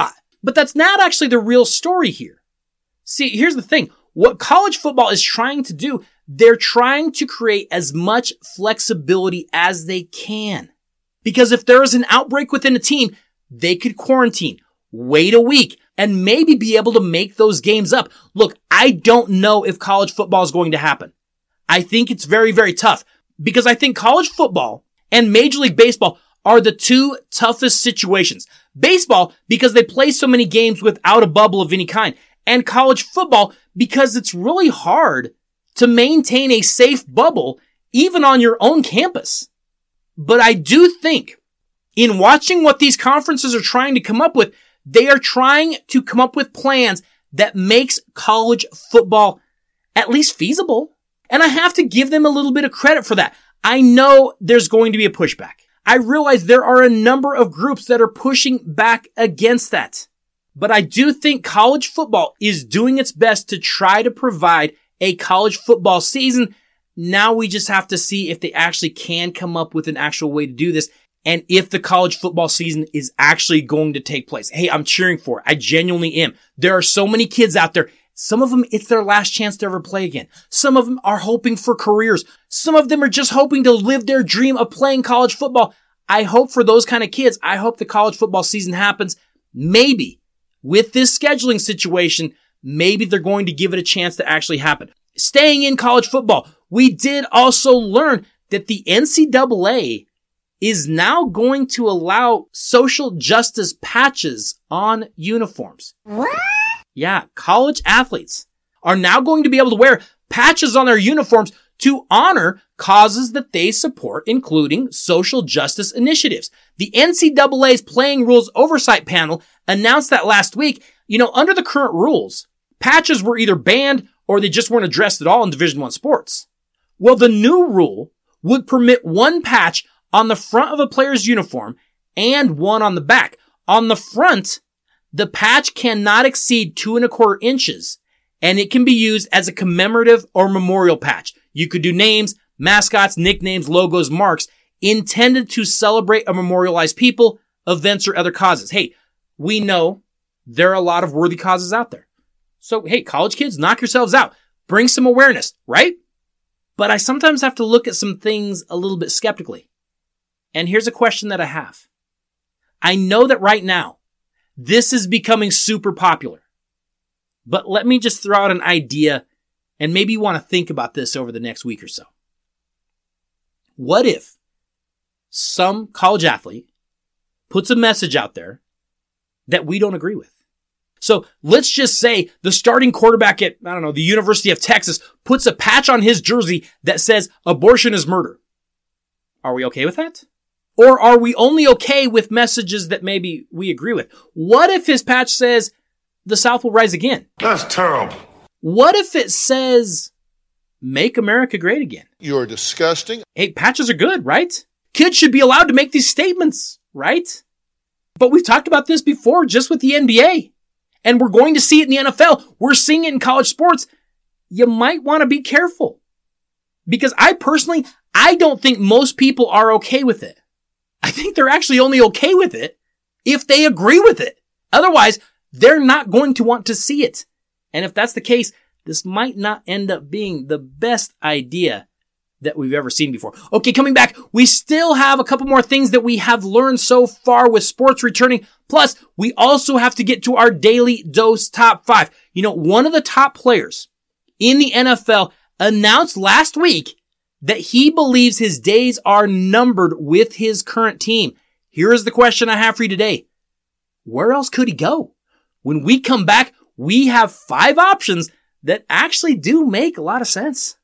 But that's not actually the real story here. See, here's the thing. What college football is trying to do, they're trying to create as much flexibility as they can. Because if there is an outbreak within a team, they could quarantine, wait a week, and maybe be able to make those games up. Look, I don't know if college football is going to happen. I think it's very, very tough because I think college football and Major League Baseball are the two toughest situations. Baseball, because they play so many games without a bubble of any kind, and college football, because it's really hard to maintain a safe bubble even on your own campus. But I do think in watching what these conferences are trying to come up with, they are trying to come up with plans that makes college football at least feasible. And I have to give them a little bit of credit for that. I know there's going to be a pushback. I realize there are a number of groups that are pushing back against that. But I do think college football is doing its best to try to provide a college football season. Now we just have to see if they actually can come up with an actual way to do this and if the college football season is actually going to take place. Hey, I'm cheering for it. I genuinely am. There are so many kids out there. Some of them, it's their last chance to ever play again. Some of them are hoping for careers. Some of them are just hoping to live their dream of playing college football. I hope for those kind of kids, I hope the college football season happens. Maybe with this scheduling situation, maybe they're going to give it a chance to actually happen. Staying in college football, we did also learn that the N C double A is now going to allow social justice patches on uniforms. What? Yeah, college athletes are now going to be able to wear patches on their uniforms to honor causes that they support, including social justice initiatives. The N C double A's Playing Rules Oversight Panel announced that last week. You know, under the current rules, patches were either banned or they just weren't addressed at all in Division One sports. Well, the new rule would permit one patch on the front of a player's uniform and one on the back. On the front, the patch cannot exceed two and a quarter inches, and it can be used as a commemorative or memorial patch. You could do names, mascots, nicknames, logos, marks intended to celebrate or memorialize people, events, or other causes. Hey, we know there are a lot of worthy causes out there. So, hey, college kids, knock yourselves out. Bring some awareness, right? But I sometimes have to look at some things a little bit skeptically. And here's a question that I have. I know that right now, this is becoming super popular. But let me just throw out an idea, and maybe you want to think about this over the next week or so. What if some college athlete puts a message out there that we don't agree with? So let's just say the starting quarterback at, I don't know, the University of Texas puts a patch on his jersey that says abortion is murder. Are we okay with that? Or are we only okay with messages that maybe we agree with? What if his patch says the South will rise again? That's terrible. What if it says make America great again? You're disgusting. Hey, patches are good, right? Kids should be allowed to make these statements, right? But we've talked about this before just with the N B A. And we're going to see it in the N F L. We're seeing it in college sports. You might want to be careful. Because I personally, I don't think most people are okay with it. I think they're actually only okay with it if they agree with it. Otherwise, they're not going to want to see it. And if that's the case, this might not end up being the best idea that we've ever seen before. Okay, coming back, we still have a couple more things that we have learned so far with sports returning. Plus, we also have to get to our Daily Dose top five. You know, one of the top players in the N F L announced last week that he believes his days are numbered with his current team. Here is the question I have for you today. Where else could he go? When we come back, we have five options that actually do make a lot of sense.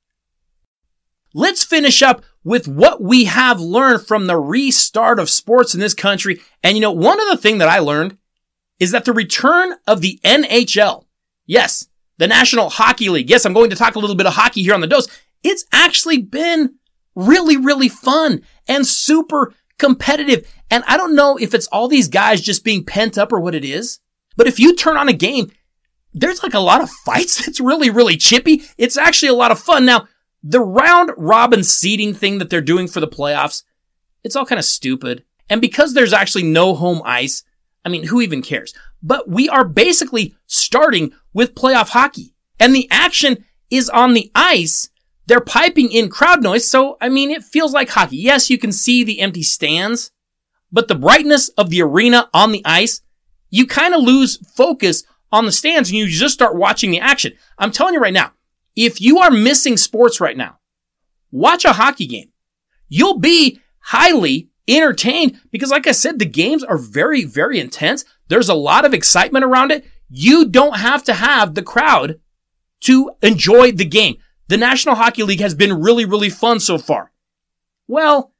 Let's finish up with what we have learned from the restart of sports in this country. And you know, one other thing that I learned is that the return of the N H L, yes, the National Hockey League. Yes, I'm going to talk a little bit of hockey here on the Dose. It's actually been really, really fun and super competitive. And I don't know if it's all these guys just being pent up or what it is, but if you turn on a game, there's like a lot of fights. It's really, really chippy. It's actually a lot of fun. Now, the round robin seeding thing that they're doing for the playoffs, it's all kind of stupid. And because there's actually no home ice, I mean, who even cares? but we are basically starting with playoff hockey. And the action is on the ice. They're piping in crowd noise, so, I mean, it feels like hockey. Yes, you can see the empty stands, but the brightness of the arena on the ice, you kind of lose focus on the stands and you just start watching the action. I'm telling you right now, if you are missing sports right now, watch a hockey game. You'll be highly entertained because, like I said, the games are very, very intense. There's a lot of excitement around it. You don't have to have the crowd to enjoy the game. The National Hockey League has been really, really fun so far. Well,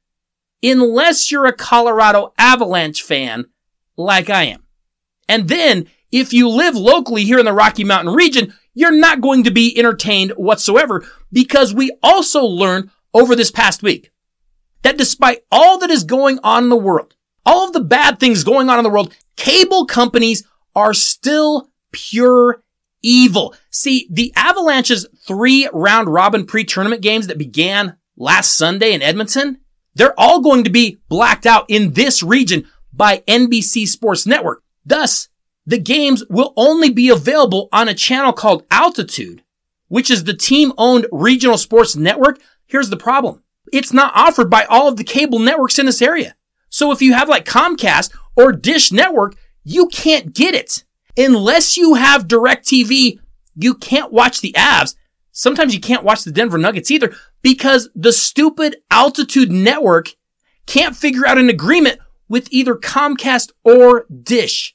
unless you're a Colorado Avalanche fan like I am. And then, if you live locally here in the Rocky Mountain region, you're not going to be entertained whatsoever because we also learned over this past week that despite all that is going on in the world, all of the bad things going on in the world, cable companies are still pure evil. See, the Avalanche's three round robin pre-tournament games that began last Sunday in Edmonton, they're all going to be blacked out in this region by N B C Sports Network. Thus, the games will only be available on a channel called Altitude, which is the team-owned regional sports network. Here's the problem. It's not offered by all of the cable networks in this area. So if you have like Comcast or Dish Network, you can't get it. Unless you have DirecTV, you can't watch the Avs. Sometimes you can't watch the Denver Nuggets either because the stupid Altitude network can't figure out an agreement with either Comcast or Dish.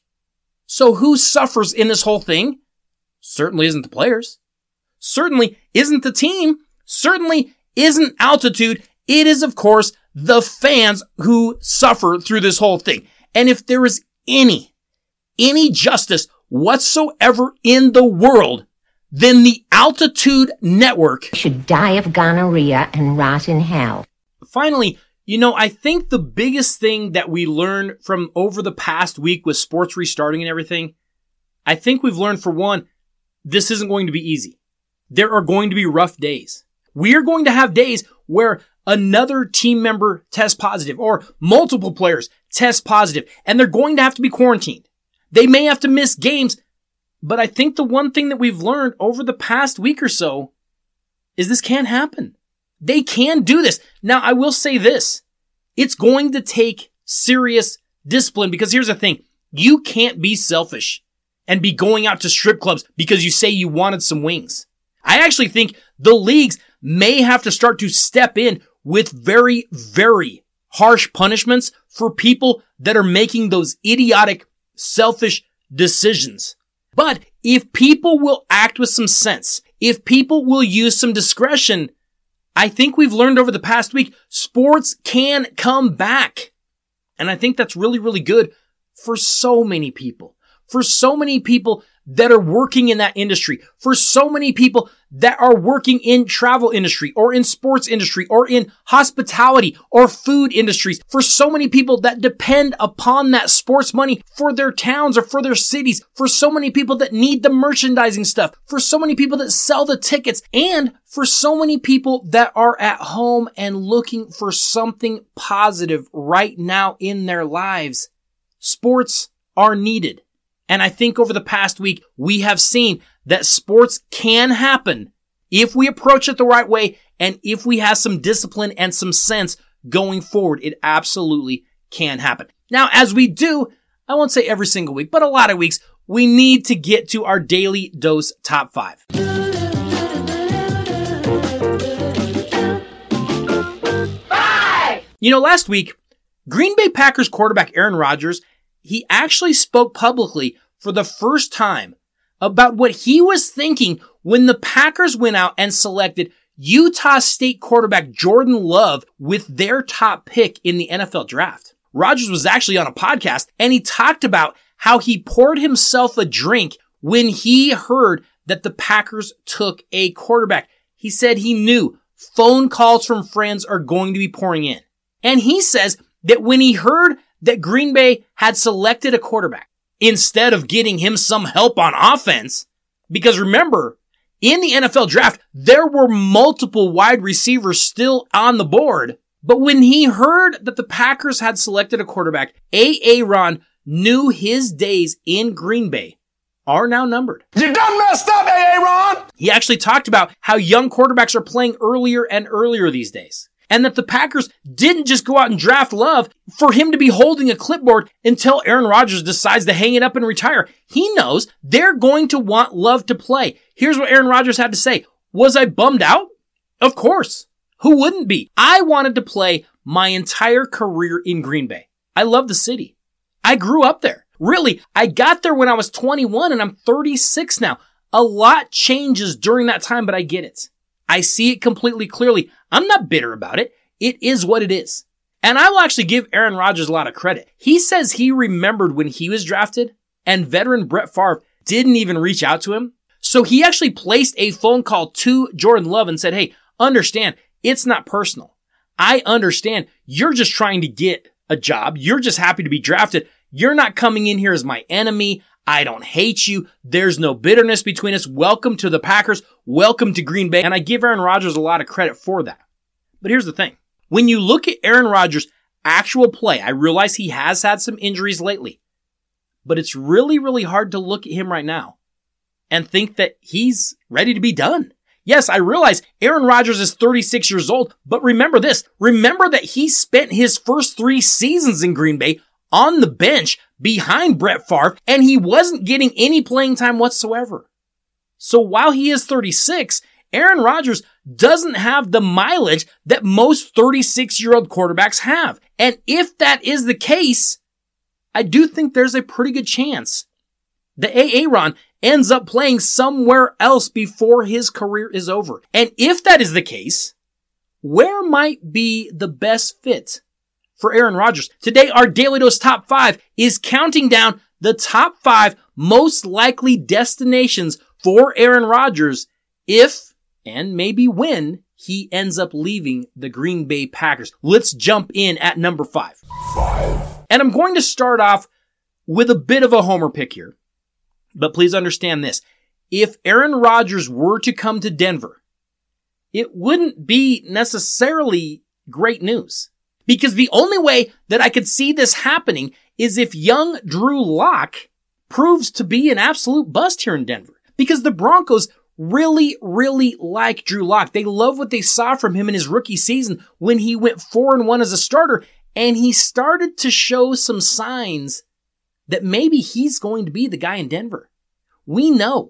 So who suffers in this whole thing? Certainly isn't the players. Certainly isn't the team. Certainly isn't Altitude. It is, of course, the fans who suffer through this whole thing. And if there is any, any justice whatsoever in the world, then the Altitude network should die of gonorrhea and rot in hell. Finally, you know, I think the biggest thing that we learned from over the past week with sports restarting and everything, I think we've learned, for one, this isn't going to be easy. There are going to be rough days. We are going to have days where another team member tests positive or multiple players test positive, and they're going to have to be quarantined. They may have to miss games, but I think the one thing that we've learned over the past week or so is this can happen. They can do this. Now, I will say this. It's going to take serious discipline because here's the thing. You can't be selfish and be going out to strip clubs because you say you wanted some wings. I actually think the leagues may have to start to step in with very, very harsh punishments for people that are making those idiotic, selfish decisions. But if people will act with some sense, if people will use some discretion, I think we've learned over the past week, sports can come back. And I think that's really, really good for so many people. For so many people that are working in that industry. For so many people that are working in travel industry or in sports industry or in hospitality or food industries. For so many people that depend upon that sports money for their towns or for their cities. For so many people that need the merchandising stuff. For so many people that sell the tickets. And for so many people that are at home and looking for something positive right now in their lives. Sports are needed. And I think over the past week, we have seen that sports can happen if we approach it the right way and if we have some discipline and some sense going forward. It absolutely can happen. Now, as we do, I won't say every single week, but a lot of weeks, we need to get to our daily dose top five. Five! You know, last week, Green Bay Packers quarterback Aaron Rodgers, he actually spoke publicly for the first time about what he was thinking when the Packers went out and selected Utah State quarterback Jordan Love with their top pick in the N F L draft. Rodgers was actually on a podcast and he talked about how he poured himself a drink when he heard that the Packers took a quarterback. He said he knew phone calls from friends are going to be pouring in. And he says that when he heard that Green Bay had selected a quarterback instead of getting him some help on offense, because remember, in the N F L draft, there were multiple wide receivers still on the board. But when he heard that the Packers had selected a quarterback, Aaron knew his days in Green Bay are now numbered. You done messed up, Aaron! He actually talked about how young quarterbacks are playing earlier and earlier these days. And that the Packers didn't just go out and draft Love for him to be holding a clipboard until Aaron Rodgers decides to hang it up and retire. He knows they're going to want Love to play. Here's what Aaron Rodgers had to say. Was I bummed out? Of course. Who wouldn't be? I wanted to play my entire career in Green Bay. I love the city. I grew up there. Really, I got there when I was twenty-one and I'm thirty-six now. A lot changes during that time, but I get it. I see it completely clearly. I'm not bitter about it. It is what it is. And I will actually give Aaron Rodgers a lot of credit. He says he remembered when he was drafted and veteran Brett Favre didn't even reach out to him. So he actually placed a phone call to Jordan Love and said, hey, understand, it's not personal. I understand you're just trying to get a job. You're just happy to be drafted. You're not coming in here as my enemy. I don't hate you. There's no bitterness between us. Welcome to the Packers. Welcome to Green Bay. And I give Aaron Rodgers a lot of credit for that. But here's the thing. When you look at Aaron Rodgers' actual play, I realize he has had some injuries lately. But it's really, really hard to look at him right now and think that he's ready to be done. Yes, I realize Aaron Rodgers is thirty-six years old, but remember this. Remember that he spent his first three seasons in Green Bay on the bench behind Brett Favre, and he wasn't getting any playing time whatsoever. So while he is thirty-six, Aaron Rodgers doesn't have the mileage that most thirty-six-year-old quarterbacks have. And if that is the case, I do think there's a pretty good chance that Aaron ends up playing somewhere else before his career is over. And if that is the case, where might be the best fit for Aaron Rodgers? Today, our Daily Dose Top five is counting down the top five most likely destinations for Aaron Rodgers if and maybe when he ends up leaving the Green Bay Packers. Let's jump in at number five. Five. And I'm going to start off with a bit of a homer pick here. But please understand this. If Aaron Rodgers were to come to Denver, it wouldn't be necessarily great news. Because the only way that I could see this happening is if young Drew Lock proves to be an absolute bust here in Denver. Because the Broncos really, really like Drew Lock. They love what they saw from him in his rookie season when he went four and one as a starter, and he started to show some signs that maybe he's going to be the guy in Denver. We know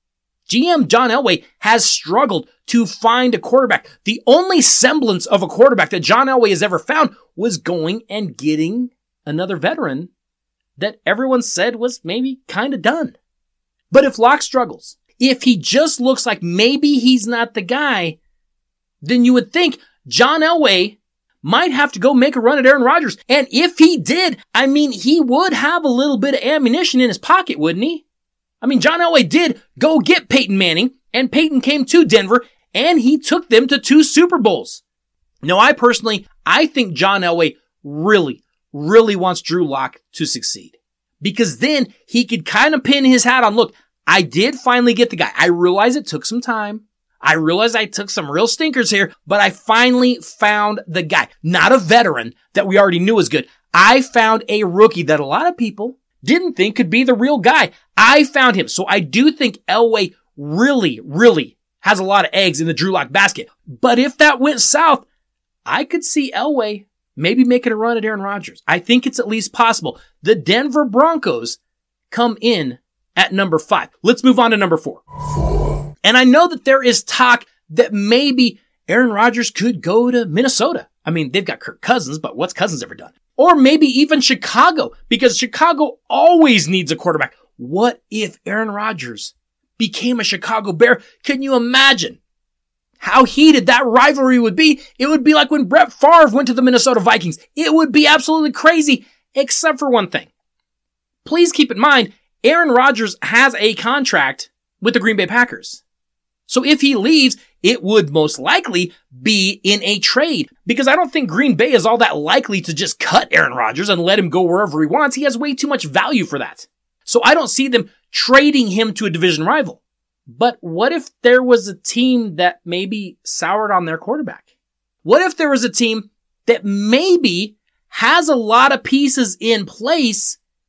G M John Elway has struggled to find a quarterback. The only semblance of a quarterback that John Elway has ever found was going and getting another veteran that everyone said was maybe kind of done. But if Locke struggles, if he just looks like maybe he's not the guy, then you would think John Elway might have to go make a run at Aaron Rodgers. And if he did, I mean, he would have a little bit of ammunition in his pocket, wouldn't he? I mean, John Elway did go get Peyton Manning, and Peyton came to Denver, and he took them to two Super Bowls. Now, I personally, I think John Elway really, really wants Drew Lock to succeed. Because then he could kind of pin his hat on, look, I did finally get the guy. I realize it took some time. I realize I took some real stinkers here, but I finally found the guy. Not a veteran that we already knew was good. I found a rookie that a lot of people didn't think could be the real guy. I found him. So I do think Elway really, really has a lot of eggs in the Drew Lock basket. But if that went south, I could see Elway maybe making a run at Aaron Rodgers. I think it's at least possible. The Denver Broncos come in at number five. Let's move on to number four. Four. And I know that there is talk that maybe Aaron Rodgers could go to Minnesota. I mean, they've got Kirk Cousins, but what's Cousins ever done? Or maybe even Chicago, because Chicago always needs a quarterback. What if Aaron Rodgers became a Chicago Bear? Can you imagine how heated that rivalry would be? It would be like when Brett Favre went to the Minnesota Vikings. It would be absolutely crazy, except for one thing. Please keep in mind, Aaron Rodgers has a contract with the Green Bay Packers. So if he leaves, it would most likely be in a trade, because I don't think Green Bay is all that likely to just cut Aaron Rodgers and let him go wherever he wants. He has way too much value for that. So I don't see them trading him to a division rival. But what if there was a team that maybe soured on their quarterback? What if there was a team that maybe has a lot of pieces in place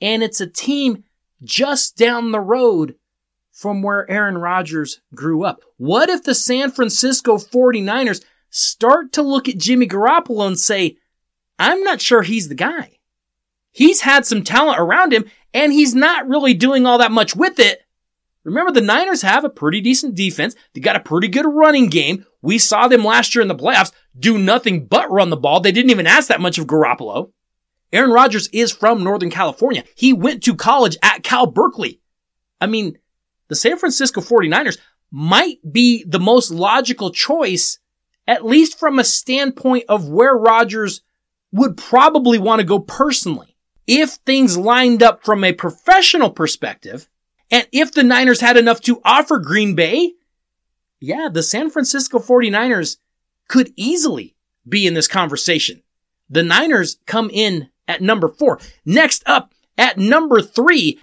and it's a team just down the road from where Aaron Rodgers grew up. What if the San Francisco forty-niners start to look at Jimmy Garoppolo and say, I'm not sure he's the guy. He's had some talent around him, and he's not really doing all that much with it. Remember, the Niners have a pretty decent defense. They got a pretty good running game. We saw them last year in the playoffs do nothing but run the ball. They didn't even ask that much of Garoppolo. Aaron Rodgers is from Northern California. He went to college at Cal Berkeley. I mean, the San Francisco forty-niners might be the most logical choice, at least from a standpoint of where Rodgers would probably want to go personally. If things lined up from a professional perspective, and if the Niners had enough to offer Green Bay, yeah, the San Francisco forty-niners could easily be in this conversation. The Niners come in at number four. Next up at number three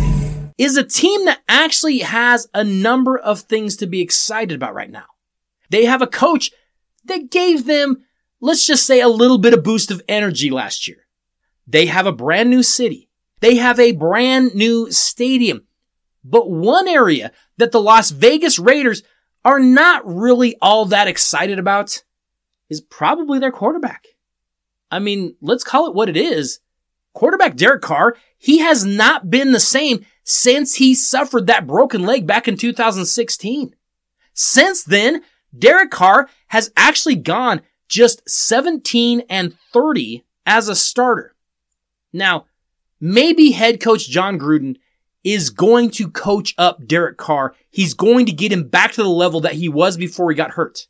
is a team that actually has a number of things to be excited about right now. They have a coach that gave them, let's just say, a little bit of boost of energy last year. They have a brand new city. They have a brand new stadium. But one area that the Las Vegas Raiders are not really all that excited about is probably their quarterback. I mean, let's call it what it is. Quarterback Derek Carr, he has not been the same since he suffered that broken leg back in two thousand sixteen. Since then, Derek Carr has actually gone just seventeen and thirty as a starter. Now, maybe head coach John Gruden is going to coach up Derek Carr. He's going to get him back to the level that he was before he got hurt.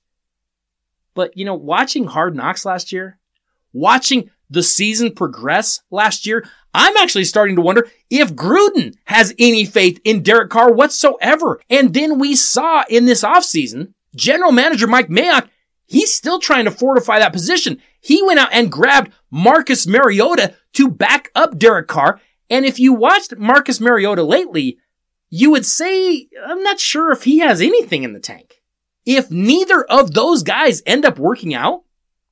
But, you know, watching Hard Knocks last year, watching the season progress last year, I'm actually starting to wonder if Gruden has any faith in Derek Carr whatsoever. And then we saw in this offseason, General Manager Mike Mayock, he's still trying to fortify that position. He went out and grabbed Marcus Mariota to back up Derek Carr. And if you watched Marcus Mariota lately, you would say, I'm not sure if he has anything in the tank. If neither of those guys end up working out,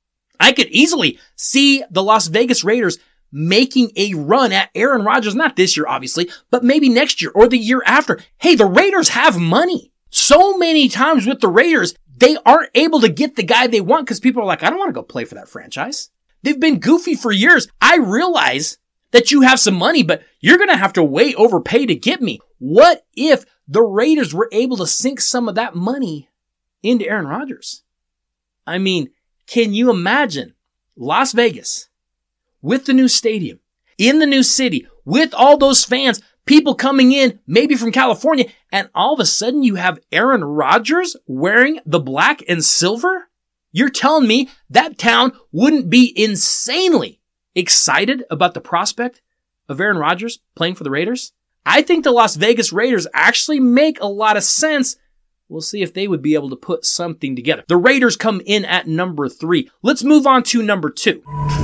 I could easily see the Las Vegas Raiders making a run at Aaron Rodgers, not this year, obviously, but maybe next year or the year after. Hey, the Raiders have money. So many times with the Raiders, they aren't able to get the guy they want because people are like, I don't want to go play for that franchise. They've been goofy for years. I realize that you have some money, but you're going to have to way overpay to get me. What if the Raiders were able to sink some of that money into Aaron Rodgers? I mean, can you imagine Las Vegas with the new stadium, in the new city, with all those fans, people coming in, maybe from California, and all of a sudden you have Aaron Rodgers wearing the black and silver? You're telling me that town wouldn't be insanely excited about the prospect of Aaron Rodgers playing for the Raiders? I think the Las Vegas Raiders actually make a lot of sense. We'll see if they would be able to put something together. The Raiders come in at number three. Let's move on to number two.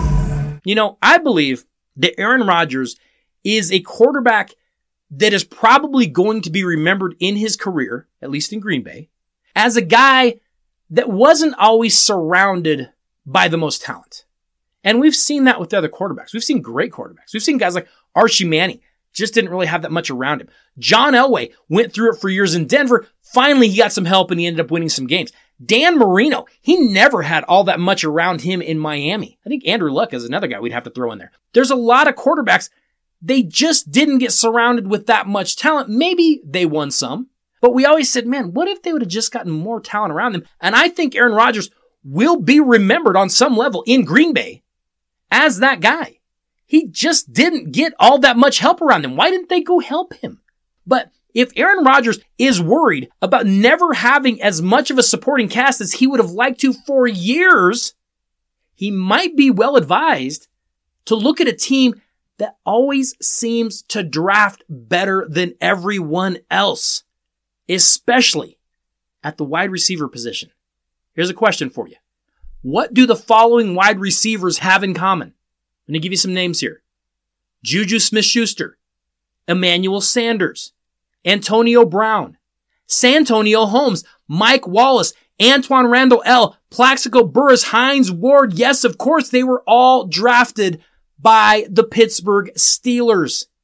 You know, I believe that Aaron Rodgers is a quarterback that is probably going to be remembered in his career, at least in Green Bay, as a guy that wasn't always surrounded by the most talent. And we've seen that with the other quarterbacks. We've seen great quarterbacks. We've seen guys like Archie Manning, just didn't really have that much around him. John Elway went through it for years in Denver. Finally, he got some help and he ended up winning some games. Dan Marino, he never had all that much around him in Miami. I think Andrew Luck is another guy we'd have to throw in there. There's a lot of quarterbacks. They just didn't get surrounded with that much talent. Maybe they won some, but we always said, man, what if they would have just gotten more talent around them? And I think Aaron Rodgers will be remembered on some level in Green Bay as that guy. He just didn't get all that much help around him. Why didn't they go help him? But if Aaron Rodgers is worried about never having as much of a supporting cast as he would have liked to for years, he might be well advised to look at a team that always seems to draft better than everyone else, especially at the wide receiver position. Here's a question for you. What do the following wide receivers have in common? I'm going to give you some names here. Juju Smith-Schuster, Emmanuel Sanders, Antonio Brown, Santonio Holmes, Mike Wallace, Antoine Randall L, Plaxico Burress, Hines Ward. Yes, of course, they were all drafted by the Pittsburgh Steelers.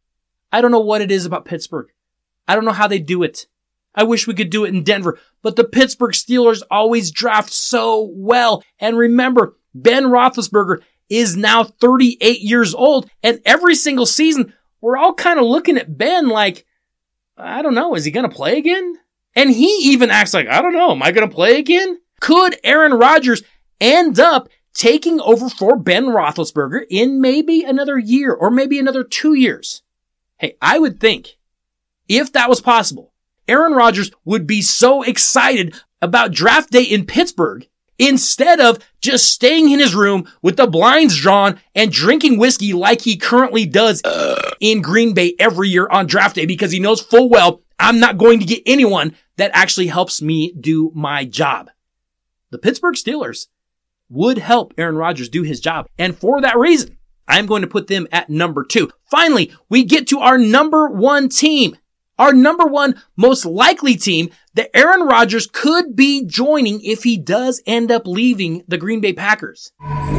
I don't know what it is about Pittsburgh. I don't know how they do it. I wish we could do it in Denver, but the Pittsburgh Steelers always draft so well. And remember, Ben Roethlisberger is now thirty-eight years old, and every single season, we're all kind of looking at Ben like, I don't know, is he going to play again? And he even acts like, I don't know, am I going to play again? Could Aaron Rodgers end up taking over for Ben Roethlisberger in maybe another year or maybe another two years? Hey, I would think if that was possible, Aaron Rodgers would be so excited about draft day in Pittsburgh instead of just staying in his room with the blinds drawn and drinking whiskey like he currently does in Green Bay every year on draft day, because he knows full well I'm not going to get anyone that actually helps me do my job. The Pittsburgh Steelers would help Aaron Rodgers do his job. And for that reason, I'm going to put them at number two. Finally, we get to our number one team. Our number one most likely team that Aaron Rodgers could be joining if he does end up leaving the Green Bay Packers.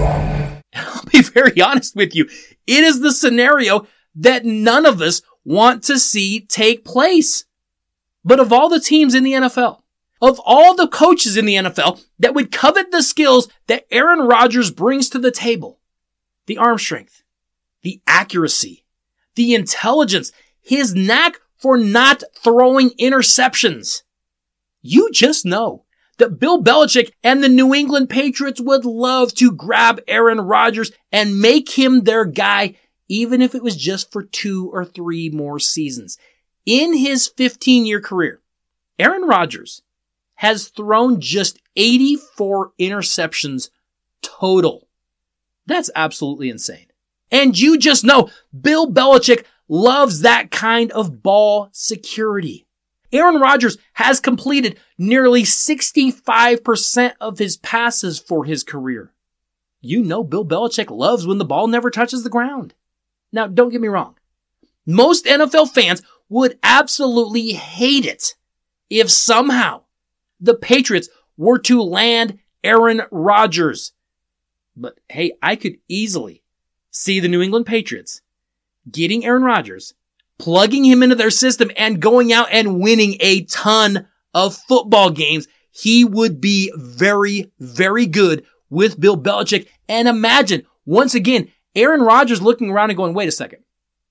I'll be very honest with you. It is the scenario that none of us want to see take place. But of all the teams in the N F L, of all the coaches in the N F L that would covet the skills that Aaron Rodgers brings to the table, the arm strength, the accuracy, the intelligence, his knack for not throwing interceptions, you just know that Bill Belichick and the New England Patriots would love to grab Aaron Rodgers and make him their guy, even if it was just for two or three more seasons. In his fifteen-year career, Aaron Rodgers has thrown just eighty-four interceptions total. That's absolutely insane. And you just know Bill Belichick loves that kind of ball security. Aaron Rodgers has completed nearly sixty-five percent of his passes for his career. You know Bill Belichick loves when the ball never touches the ground. Now, don't get me wrong. Most N F L fans would absolutely hate it if somehow the Patriots were to land Aaron Rodgers. But hey, I could easily see the New England Patriots getting Aaron Rodgers, plugging him into their system, and going out and winning a ton of football games. He would be very, very good with Bill Belichick. And imagine, once again, Aaron Rodgers looking around and going, wait a second.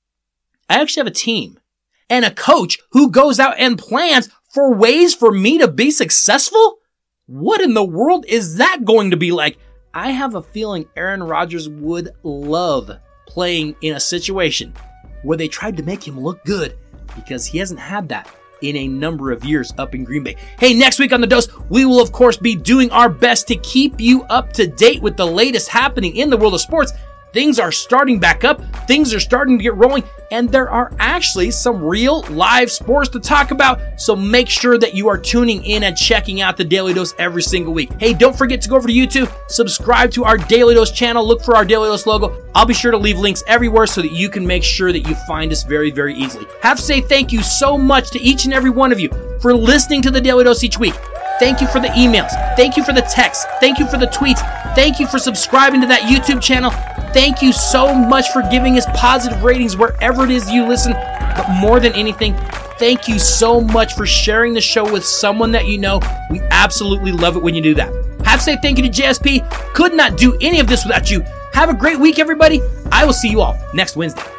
I actually have a team and a coach who goes out and plans for ways for me to be successful? What in the world is that going to be like? I have a feeling Aaron Rodgers would love playing in a situation where they tried to make him look good, because he hasn't had that in a number of years up in Green Bay. Hey, next week on The Dose, we will of course be doing our best to keep you up to date with the latest happening in the world of sports. Things are starting back up. Things are starting to get rolling. And there are actually some real live sports to talk about. So make sure that you are tuning in and checking out the Daily Dose every single week. Hey, don't forget to go over to YouTube, subscribe to our Daily Dose channel, look for our Daily Dose logo. I'll be sure to leave links everywhere so that you can make sure that you find us very, very easily. Have to say thank you so much to each and every one of you for listening to the Daily Dose each week. Thank you for the emails. Thank you for the texts. Thank you for the tweets. Thank you for subscribing to that YouTube channel. Thank you so much for giving us positive ratings wherever it is you listen. But more than anything, thank you so much for sharing the show with someone that you know. We absolutely love it when you do that. Have to say thank you to J S P. Could not do any of this without you. Have a great week, everybody. I will see you all next Wednesday.